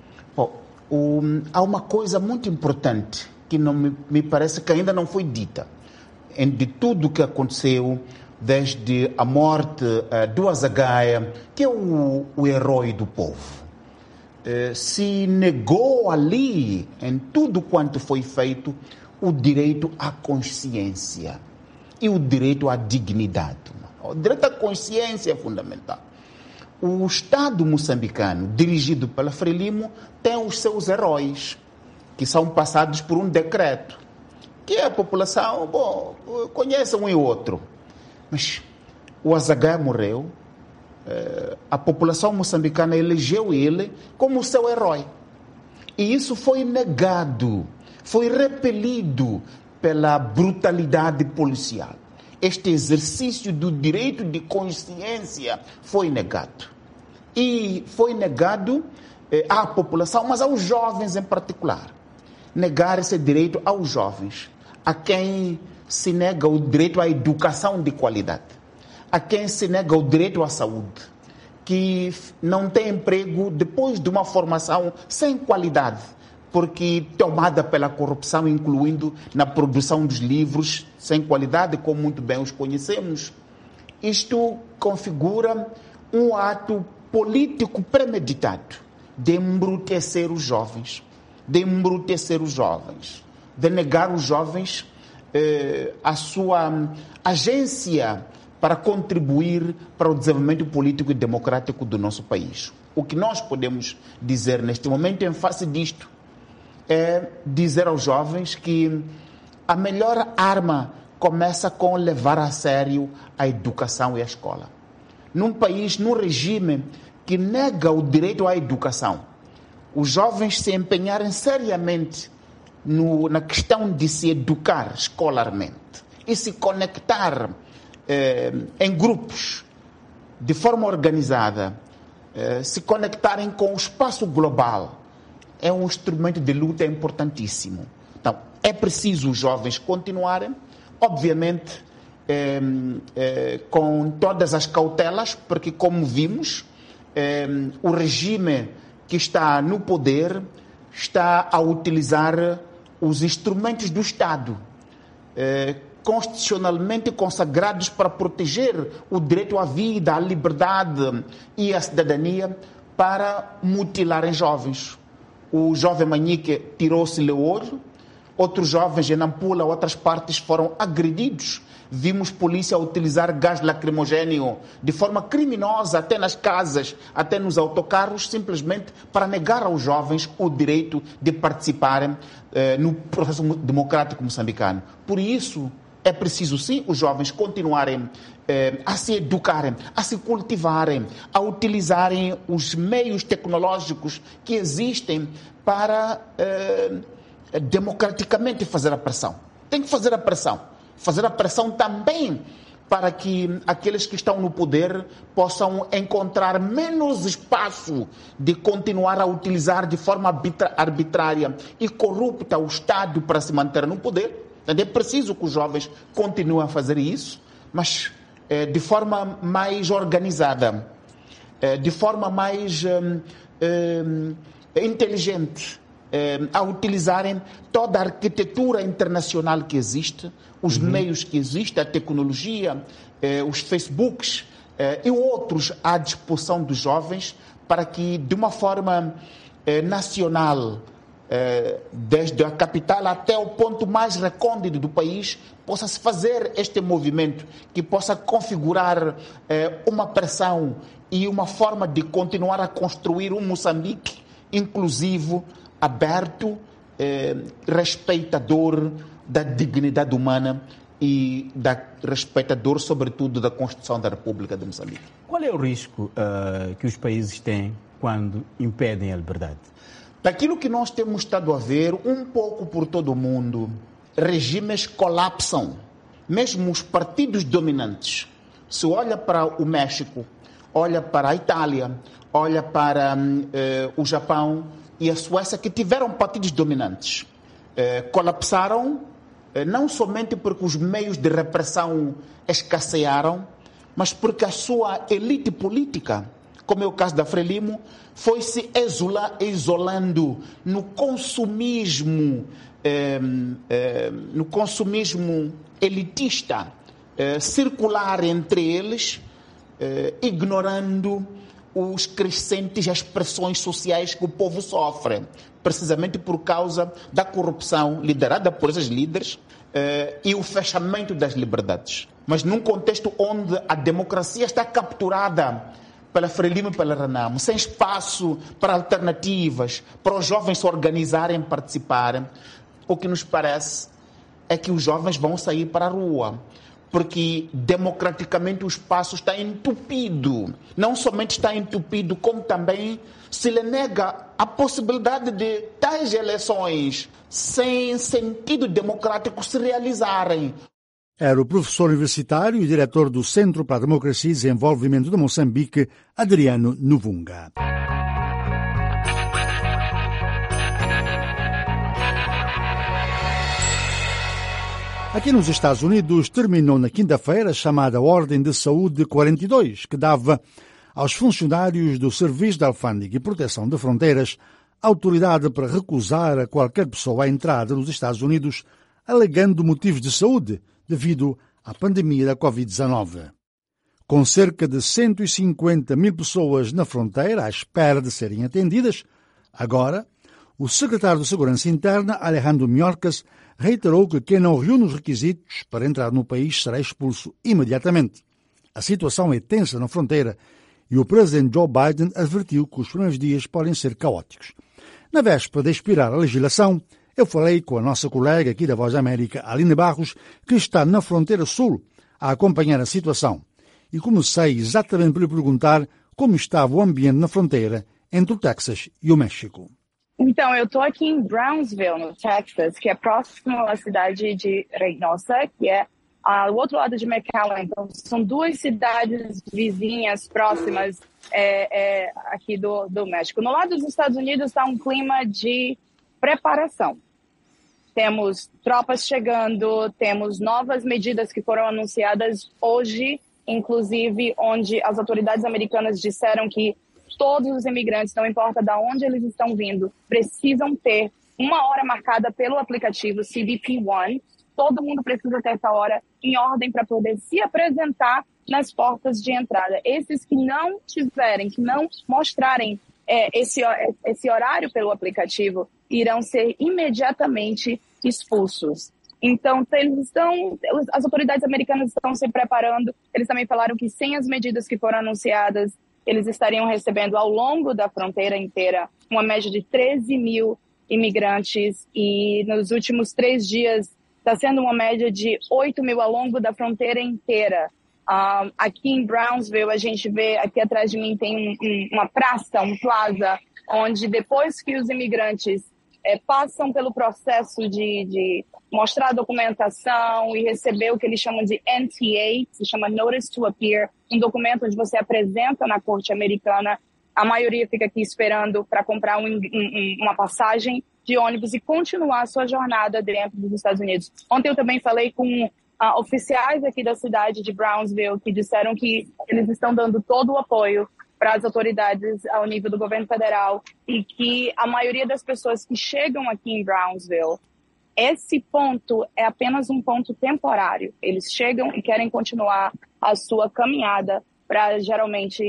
Há uma coisa muito importante que me parece que ainda não foi dita. De tudo o que aconteceu, desde a morte do Azagaia, que é o herói do povo, se negou ali, em tudo quanto foi feito, o direito à consciência e o direito à dignidade. O direito à consciência é fundamental. O Estado moçambicano, dirigido pela Frelimo, tem os seus heróis, que são passados por um decreto, que a população conhece um e outro. Mas o Azagaia morreu, a população moçambicana elegeu ele como seu herói. E isso foi negado, foi repelido pela brutalidade policial. Este exercício do direito de consciência foi negado. E foi negado à população, mas aos jovens em particular. Negar esse direito aos jovens, a quem se nega o direito à educação de qualidade, a quem se nega o direito à saúde, que não tem emprego depois de uma formação sem qualidade, porque tomada pela corrupção, incluindo na produção dos livros sem qualidade, como muito bem os conhecemos. Isto configura um ato político premeditado de embrutecer os jovens, de negar aos jovens a sua agência para contribuir para o desenvolvimento político e democrático do nosso país. O que nós podemos dizer neste momento em face disto é dizer aos jovens que a melhor arma começa com levar a sério a educação e a escola. Num país, num regime que nega o direito à educação, os jovens se empenharem seriamente na questão de se educar escolarmente e se conectar em grupos, de forma organizada, se conectarem com o espaço global, é um instrumento de luta importantíssimo. Então, é preciso os jovens continuarem, obviamente, com todas as cautelas, porque, como vimos, o regime que está no poder está a utilizar os instrumentos do Estado, constitucionalmente consagrados para proteger o direito à vida, à liberdade e à cidadania, para mutilarem jovens. O jovem Manique tirou-se-lhe o olho, outros jovens em Nampula, outras partes foram agredidos. Vimos polícia utilizar gás lacrimogéneo de forma criminosa, até nas casas, até nos autocarros, simplesmente para negar aos jovens o direito de participarem no processo democrático moçambicano. Por isso, é preciso sim os jovens continuarem a se educarem, a se cultivarem, a utilizarem os meios tecnológicos que existem para democraticamente fazer a pressão. Tem que fazer a pressão. Fazer a pressão também para que aqueles que estão no poder possam encontrar menos espaço de continuar a utilizar de forma arbitrária e corrupta o Estado para se manter no poder. É preciso que os jovens continuem a fazer isso, mas de forma mais organizada, de forma mais inteligente, a utilizarem toda a arquitetura internacional que existe, os meios que existem, a tecnologia, os Facebooks e outros à disposição dos jovens, para que de uma forma nacional desde a capital até o ponto mais recôndito do país, possa-se fazer este movimento, que possa configurar uma pressão e uma forma de continuar a construir um Moçambique inclusivo, aberto, respeitador da dignidade humana e respeitador, sobretudo, da Constituição da República de Moçambique. Qual é o risco que os países têm quando impedem a liberdade? Daquilo que nós temos estado a ver, um pouco por todo o mundo, regimes colapsam, mesmo os partidos dominantes. Se olha para o México, olha para a Itália, olha para o Japão e a Suécia, que tiveram partidos dominantes, colapsaram, não somente porque os meios de repressão escassearam, mas porque a sua elite política, como é o caso da Frelimo, foi se isolando no consumismo elitista, circular entre eles, ignorando os crescentes expressões sociais que o povo sofre, precisamente por causa da corrupção liderada por esses líderes e o fechamento das liberdades. Mas num contexto onde a democracia está capturada pela Frelimo e pela Renamo, sem espaço para alternativas, para os jovens se organizarem e participarem, o que nos parece é que os jovens vão sair para a rua, porque democraticamente o espaço está entupido. Não somente está entupido, como também se lhe nega a possibilidade de tais eleições sem sentido democrático se realizarem. Era o professor universitário e diretor do Centro para a Democracia e Desenvolvimento de Moçambique, Adriano Novunga. Aqui nos Estados Unidos terminou na quinta-feira a chamada Ordem de Saúde 42, que dava aos funcionários do Serviço de Alfândega e Proteção de Fronteiras autoridade para recusar a qualquer pessoa a entrada nos Estados Unidos alegando motivos de saúde devido à pandemia da Covid-19. Com cerca de 150 mil pessoas na fronteira à espera de serem atendidas, agora, o secretário de Segurança Interna, Alejandro Mayorkas, reiterou que quem não reúne os requisitos para entrar no país será expulso imediatamente. A situação é tensa na fronteira e o presidente Joe Biden advertiu que os primeiros dias podem ser caóticos. Na véspera de expirar a legislação, eu falei com a nossa colega aqui da Voz da América, Aline Barros, que está na fronteira sul a acompanhar a situação. E comecei exatamente por lhe perguntar como estava o ambiente na fronteira entre o Texas e o México. Então, eu estou aqui em Brownsville, no Texas, que é próximo à cidade de Reynosa, que é ao outro lado de McAllen. Então, são duas cidades vizinhas próximas aqui do México. No lado dos Estados Unidos está um clima de preparação. Temos tropas chegando, temos novas medidas que foram anunciadas hoje, inclusive onde as autoridades americanas disseram que todos os imigrantes, não importa de onde eles estão vindo, precisam ter uma hora marcada pelo aplicativo CBP One. Todo mundo precisa ter essa hora em ordem para poder se apresentar nas portas de entrada. Esses que não tiverem, que não mostrarem esse horário pelo aplicativo, irão ser imediatamente expulsos. Então, as autoridades americanas estão se preparando. Eles também falaram que sem as medidas que foram anunciadas, eles estariam recebendo ao longo da fronteira inteira uma média de 13 mil imigrantes e nos últimos 3 dias está sendo uma média de 8 mil ao longo da fronteira inteira. Aqui em Brownsville, a gente vê, aqui atrás de mim tem uma praça, um plaza, onde depois que os imigrantes passam pelo processo de mostrar a documentação e receber o que eles chamam de NTA, se chama Notice to Appear, um documento onde você apresenta na corte americana. A maioria fica aqui esperando para comprar uma passagem de ônibus e continuar a sua jornada dentro dos Estados Unidos. Ontem eu também falei com oficiais aqui da cidade de Brownsville que disseram que eles estão dando todo o apoio para as autoridades ao nível do governo federal e que a maioria das pessoas que chegam aqui em Brownsville, esse ponto é apenas um ponto temporário. Eles chegam e querem continuar a sua caminhada para geralmente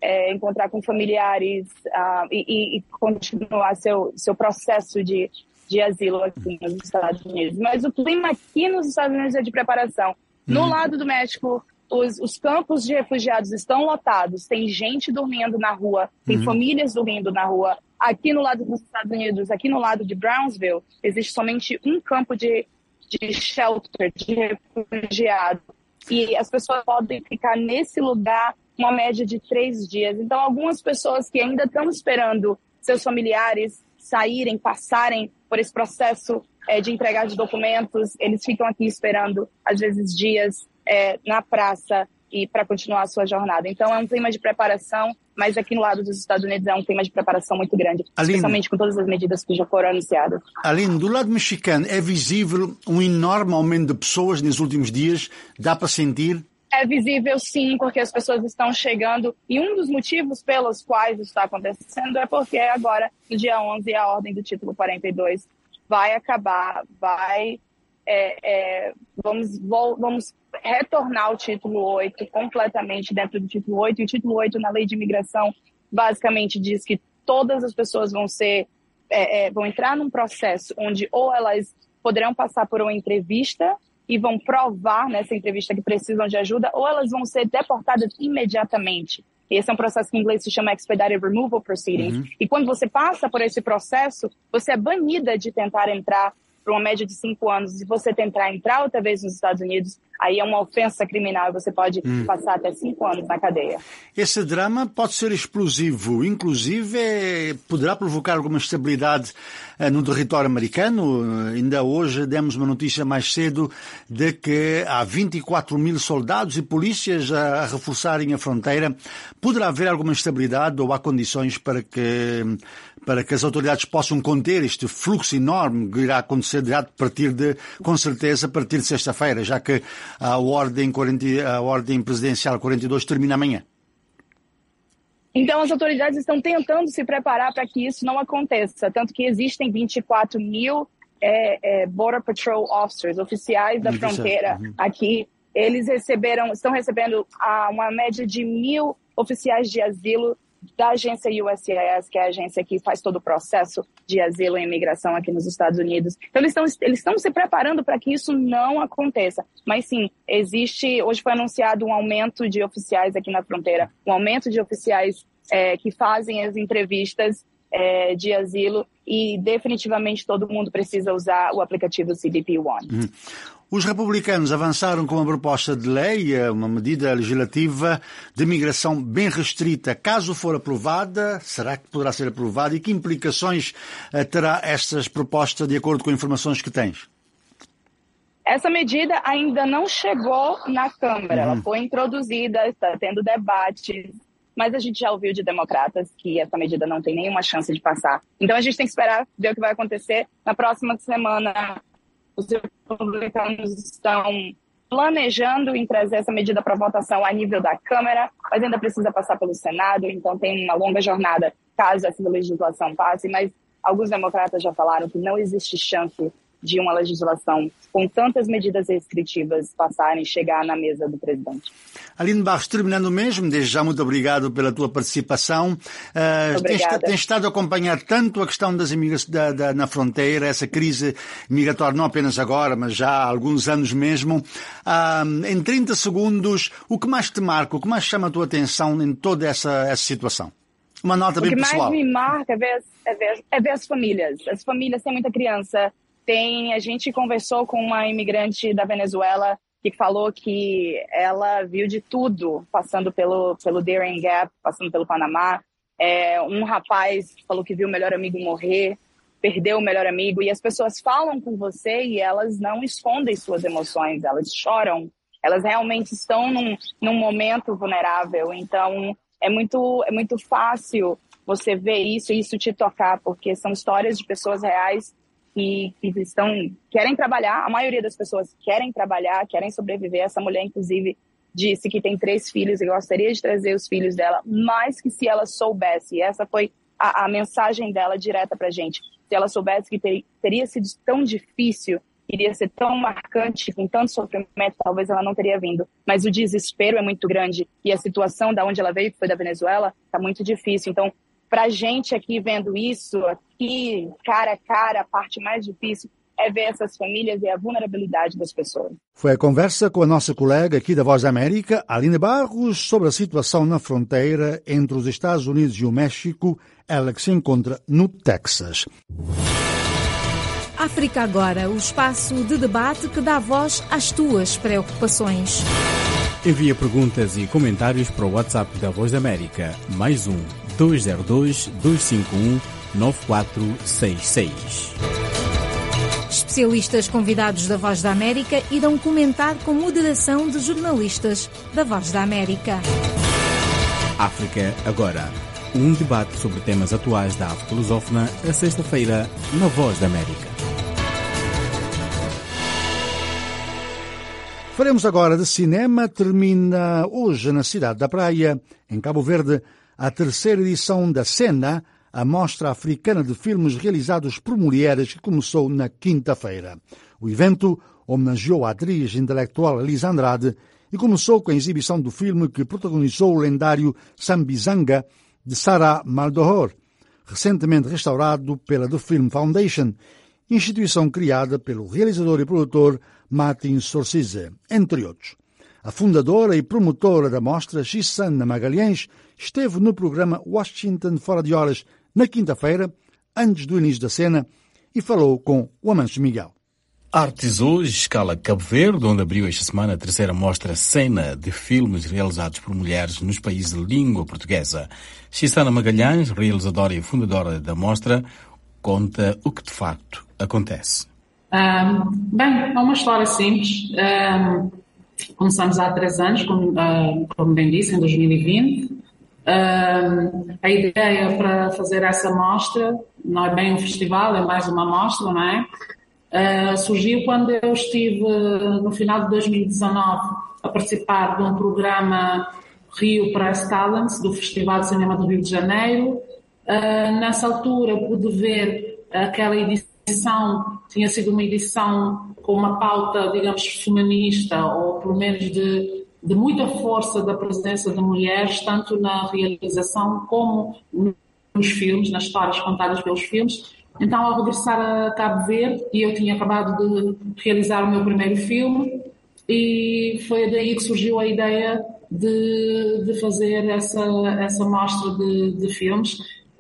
encontrar com familiares e continuar seu processo de asilo aqui nos Estados Unidos. Mas o clima aqui nos Estados Unidos é de preparação. No lado do México, os campos de refugiados estão lotados, tem gente dormindo na rua, tem famílias dormindo na rua. Aqui no lado dos Estados Unidos, aqui no lado de Brownsville, existe somente um campo de shelter, de refugiados. E as pessoas podem ficar nesse lugar uma média de 3 dias. Então, algumas pessoas que ainda estão esperando seus familiares saírem, passarem por esse processo de entregar de documentos, eles ficam aqui esperando, às vezes, dias na praça e para continuar a sua jornada. Então, é um clima de preparação, mas aqui no lado dos Estados Unidos é um clima de preparação muito grande, especialmente com todas as medidas que já foram anunciadas. Aline, do lado mexicano, é visível um enorme aumento de pessoas nos últimos dias? Dá para sentir? É visível, sim, porque as pessoas estão chegando, e um dos motivos pelos quais isso está acontecendo é porque agora, no dia 11, a ordem do título 42 vai acabar, vamos retornar o título 8 completamente dentro do título 8, e o título 8 na lei de imigração basicamente diz que todas as pessoas vão entrar num processo onde ou elas poderão passar por uma entrevista e vão provar nessa entrevista que precisam de ajuda, ou elas vão ser deportadas imediatamente. Esse é um processo que em inglês se chama Expedited Removal Proceedings. E quando você passa por esse processo, você é banida de tentar entrar por uma média de 5 anos. Se você tentar entrar outra vez nos Estados Unidos, aí é uma ofensa criminal e você pode passar até 5 anos na cadeia. Esse drama pode ser explosivo, inclusive poderá provocar alguma instabilidade no território americano. Ainda hoje demos uma notícia mais cedo de que há 24 mil soldados e polícias a reforçarem a fronteira. Poderá haver alguma instabilidade ou há condições para que as autoridades possam conter este fluxo enorme que irá acontecer com certeza, a partir de sexta-feira, já que a ordem presidencial 42 termina amanhã? Então, as autoridades estão tentando se preparar para que isso não aconteça, tanto que existem 24 mil Border Patrol Officers, oficiais da fronteira aqui. Eles estão recebendo uma média de 1.000 oficiais de asilo da agência USCIS, que é a agência que faz todo o processo de asilo e imigração aqui nos Estados Unidos. Então, eles estão se preparando para que isso não aconteça. Mas sim, hoje foi anunciado um aumento de oficiais aqui na fronteira, um aumento de oficiais que fazem as entrevistas de asilo, e definitivamente todo mundo precisa usar o aplicativo CBP One. Os republicanos avançaram com uma proposta de lei, uma medida legislativa de imigração bem restrita. Caso for aprovada, será que poderá ser aprovada? E que implicações terá estas propostas de acordo com informações que tens? Essa medida ainda não chegou na Câmara. Ela foi introduzida, está tendo debate, mas a gente já ouviu de democratas que essa medida não tem nenhuma chance de passar. Então a gente tem que esperar ver o que vai acontecer. Na próxima semana, os republicanos estão planejando em trazer essa medida para votação a nível da Câmara, mas ainda precisa passar pelo Senado, então tem uma longa jornada caso essa legislação passe, mas alguns democratas já falaram que não existe chance de uma legislação com tantas medidas restritivas passarem e chegar na mesa do presidente. Aline Barros, terminando mesmo, desde já muito obrigado pela tua participação. Tens estado a acompanhar tanto a questão das na fronteira, essa crise migratória, não apenas agora, mas já há alguns anos mesmo. Em 30 segundos, o que mais te marca, o que mais chama a tua atenção em toda essa situação? Uma nota bem pessoal. O que mais me marca é ver as famílias. As famílias têm muita criança. A gente conversou com uma imigrante da Venezuela que falou que ela viu de tudo, passando pelo Darien Gap, passando pelo Panamá. Um rapaz falou que viu o melhor amigo morrer, perdeu o melhor amigo, e as pessoas falam com você e elas não escondem suas emoções, elas choram, elas realmente estão num momento vulnerável. Então, é muito fácil você ver isso e isso te tocar, porque são histórias de pessoas reais que querem trabalhar. A maioria das pessoas querem trabalhar, querem sobreviver. Essa mulher, inclusive, disse que tem 3 filhos e gostaria de trazer os filhos dela, mas que se ela soubesse, e essa foi a mensagem dela direta pra gente, se ela soubesse que teria sido tão difícil iria ser tão marcante, com tanto sofrimento, talvez ela não teria vindo. Mas o desespero é muito grande e a situação da onde ela veio, que foi da Venezuela, está muito difícil. Então, para a gente aqui vendo isso, aqui, cara a cara, a parte mais difícil é ver essas famílias e a vulnerabilidade das pessoas. Foi a conversa com a nossa colega aqui da Voz da América, Aline Barros, sobre a situação na fronteira entre os Estados Unidos e o México, ela que se encontra no Texas. África Agora, o espaço de debate que dá voz às tuas preocupações. Envia perguntas e comentários para o WhatsApp da Voz da América, +1 202 251 9466. Especialistas convidados da Voz da América irão comentar com moderação de jornalistas da Voz da América. África Agora, um debate sobre temas atuais da África lusófona, a sexta-feira, na Voz da América. Faremos agora de cinema. Termina hoje na cidade da Praia, em Cabo Verde, a terceira edição da Cena, a mostra africana de filmes realizados por mulheres, que começou na quinta-feira. O evento homenageou a atriz intelectual Elisa Andrade e começou com a exibição do filme que protagonizou o lendário Sambizanga, de Sarah Maldoror, recentemente restaurado pela The Film Foundation, instituição criada pelo realizador e produtor Martin Scorsese, entre outros. A fundadora e promotora da mostra, Xisana Magalhães, esteve no programa Washington Fora de Horas na quinta-feira, antes do início da cena, e falou com o Amancio Miguel. Artes hoje, escala Cabo Verde, onde abriu esta semana a terceira mostra Cena de filmes realizados por mulheres nos países de língua portuguesa. Xisana Magalhães, realizadora e fundadora da mostra, conta o que de facto acontece. Bem, é uma história simples. Começamos há 3 anos, como bem disse, em 2020. A ideia para fazer essa mostra, não é bem um festival, é mais uma mostra, não é? Surgiu quando eu estive, no final de 2019, a participar de um programa Rio Press Talents, do Festival de Cinema do Rio de Janeiro. Nessa altura pude ver aquela edição, tinha sido uma edição com uma pauta, digamos, feminista, ou pelo menos de muita força da presença de mulheres, tanto na realização como nos filmes, nas histórias contadas pelos filmes. Então, ao regressar a Cabo Verde, e eu tinha acabado de realizar o meu primeiro filme, e foi daí que surgiu a ideia de fazer essa mostra de filmes,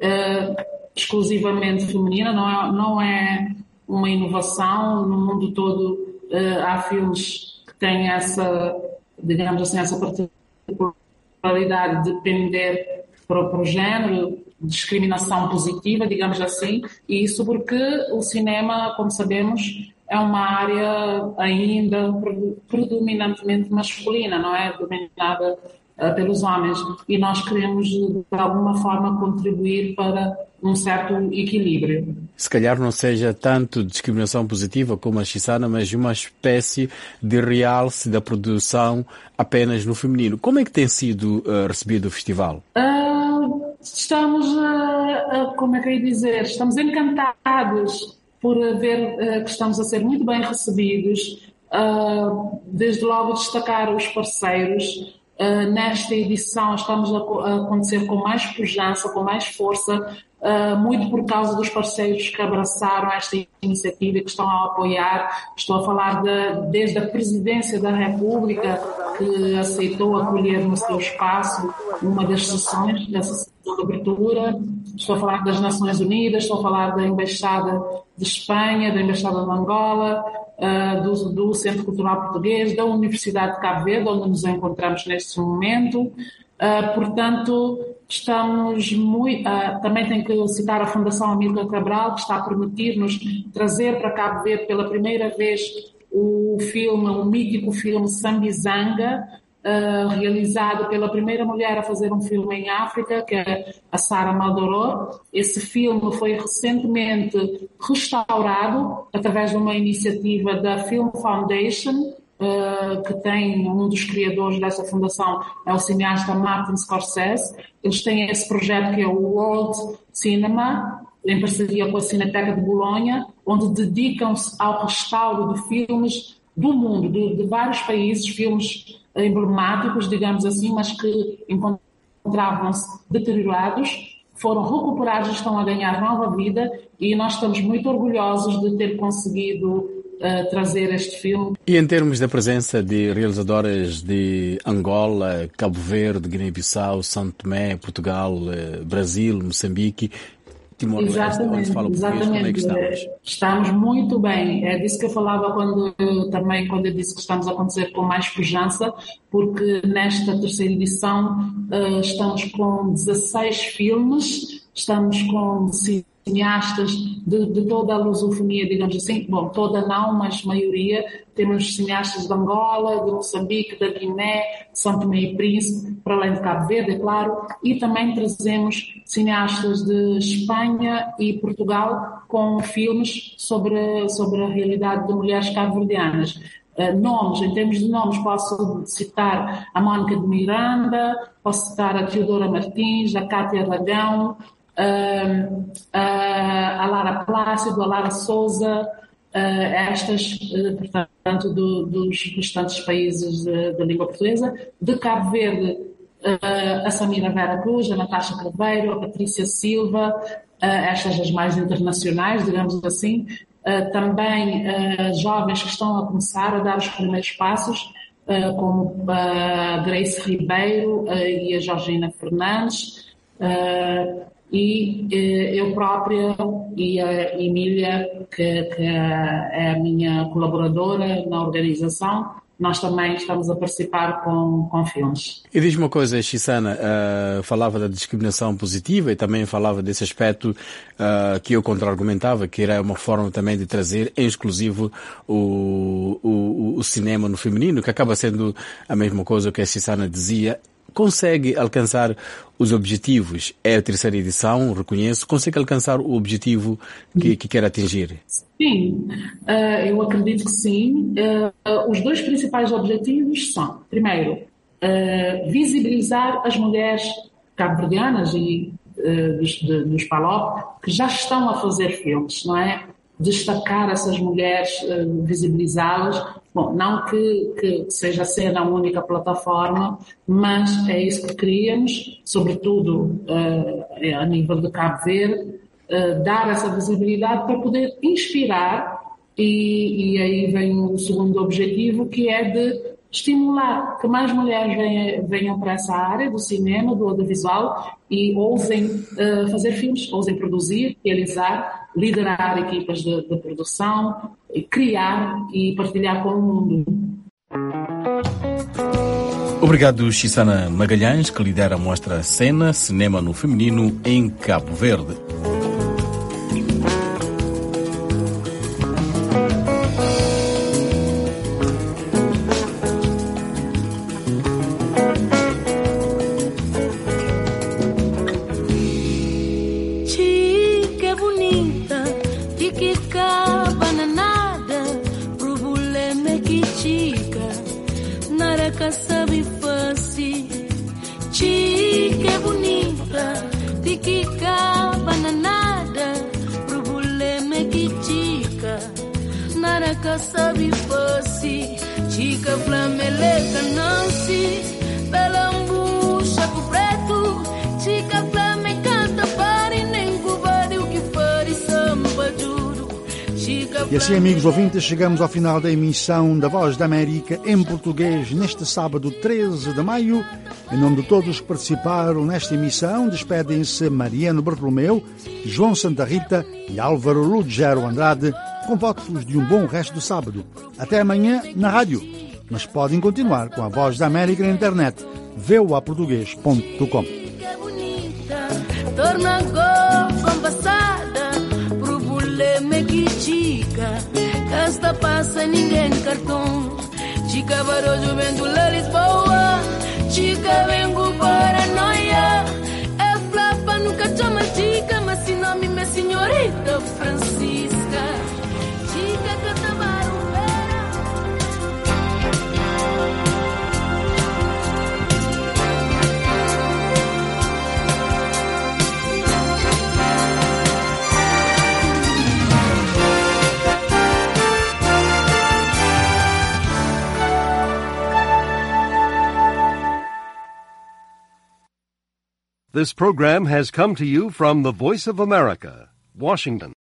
exclusivamente feminina. Não é uma inovação. No mundo todo há filmes que têm essa, digamos assim, essa particularidade de pender para o género, discriminação positiva, digamos assim, e isso porque o cinema, como sabemos, é uma área ainda predominantemente masculina, não é? Dominada pelos homens, e nós queremos de alguma forma contribuir para um certo equilíbrio. Se calhar não seja tanto discriminação positiva como a Xisana, mas uma espécie de realce da produção apenas no feminino. Como é que tem sido recebido o festival? Estamos, como é que eu ia dizer, estamos encantados por ver que estamos a ser muito bem recebidos. Desde logo destacar os parceiros. Nesta edição estamos a acontecer com mais pujança, com mais força, muito por causa dos parceiros que abraçaram esta iniciativa e que estão a apoiar. Estou a falar desde a Presidência da República, que aceitou acolher no seu espaço uma das sessões, dessa sessão de abertura. Estou a falar das Nações Unidas, estou a falar da Embaixada de Espanha, da Embaixada de Angola, do Centro Cultural Português, da Universidade de Cabo Verde, onde nos encontramos neste momento. Portanto, estamos muito... também tenho que citar a Fundação Amílcar Cabral, que está a permitir-nos trazer para Cabo Verde pela primeira vez o mítico filme Sambizanga, realizado pela primeira mulher a fazer um filme em África, que é a Sarah Maldoror. Esse filme foi recentemente restaurado através de uma iniciativa da Film Foundation, que tem um dos criadores dessa fundação, é o cineasta Martin Scorsese. Eles têm esse projeto que é o World Cinema, em parceria com a Cineteca de Bolonha, onde dedicam-se ao restauro de filmes do mundo, de vários países, filmes emblemáticos, digamos assim, mas que encontravam-se deteriorados, foram recuperados e estão a ganhar nova vida, e nós estamos muito orgulhosos de ter conseguido trazer este filme. E em termos da presença de realizadoras de Angola, Cabo Verde, Guiné-Bissau, São Tomé, Portugal, Brasil, Moçambique, Timor-Leste, onde fala português, como é que estamos? Estamos muito bem. É disso que eu falava quando eu disse que estamos a acontecer com mais pujança, porque nesta terceira edição estamos com 16 filmes, estamos com cineastas de toda a lusofonia, digamos assim, bom, toda não, mas maioria. Temos cineastas de Angola, de Moçambique, da Guiné, São Tomé e Príncipe, para além de Cabo Verde, é claro, e também trazemos cineastas de Espanha e Portugal com filmes sobre a realidade de mulheres cabo-verdianas. Nomes, em termos de nomes, posso citar a Mónica de Miranda, posso citar a Teodora Martins, a Cátia Aragão, a Lara Plácido, a Lara Souza, estas, portanto, dos restantes países da língua portuguesa. De Cabo Verde, a Samira Vera Cruz, a Natasha Craveiro, a Patrícia Silva, estas as mais internacionais, digamos assim. Também jovens que estão a começar a dar os primeiros passos, como a Grace Ribeiro e a Georgina Fernandes, e eu própria e a Emília, que é a minha colaboradora na organização. Nós também estamos a participar com filmes. E diz-me uma coisa, Chissana, falava da discriminação positiva e também falava desse aspecto que eu contra-argumentava, que era uma forma também de trazer em exclusivo o cinema no feminino, que acaba sendo a mesma coisa que a Chissana dizia. Consegue alcançar os objetivos? É a terceira edição, reconheço. Consegue alcançar o objetivo que quer atingir? Sim, eu acredito que sim. Os dois principais objetivos são, primeiro, visibilizar as mulheres cabo-verdianas e dos PALOP que já estão a fazer filmes, não é? Destacar essas mulheres, visibilizá-las. Bom, não que seja ser a única plataforma, mas é isso que queríamos, sobretudo a nível de Cabo Verde, dar essa visibilidade para poder inspirar, e aí vem o segundo objetivo, que é de estimular que mais mulheres venham para essa área do cinema, do audiovisual, e ousem fazer filmes, ousem produzir, realizar, liderar equipas de produção, criar e partilhar com o mundo. Obrigado, Chissana Magalhães, que lidera a mostra Cena, Cinema no Feminino, em Cabo Verde. E assim, amigos ouvintes, chegamos ao final da emissão da Voz da América em português neste sábado 13 de maio. Em nome de todos que participaram nesta emissão, despedem-se Mariano Bartolomeu, João Santa Rita e Álvaro Lugero Andrade, com votos de um bom resto de sábado. Até amanhã na rádio. Mas podem continuar com a Voz da América na internet, voaportugues.com. Esta passa ninguém cartão. Chica Barojo vendo lá Lisboa. Chica vengo paranoia. É flapa nunca chama chica, mas se nome minha senhorita Francisca. Chica Catabaru. This program has come to you from the Voice of America, Washington.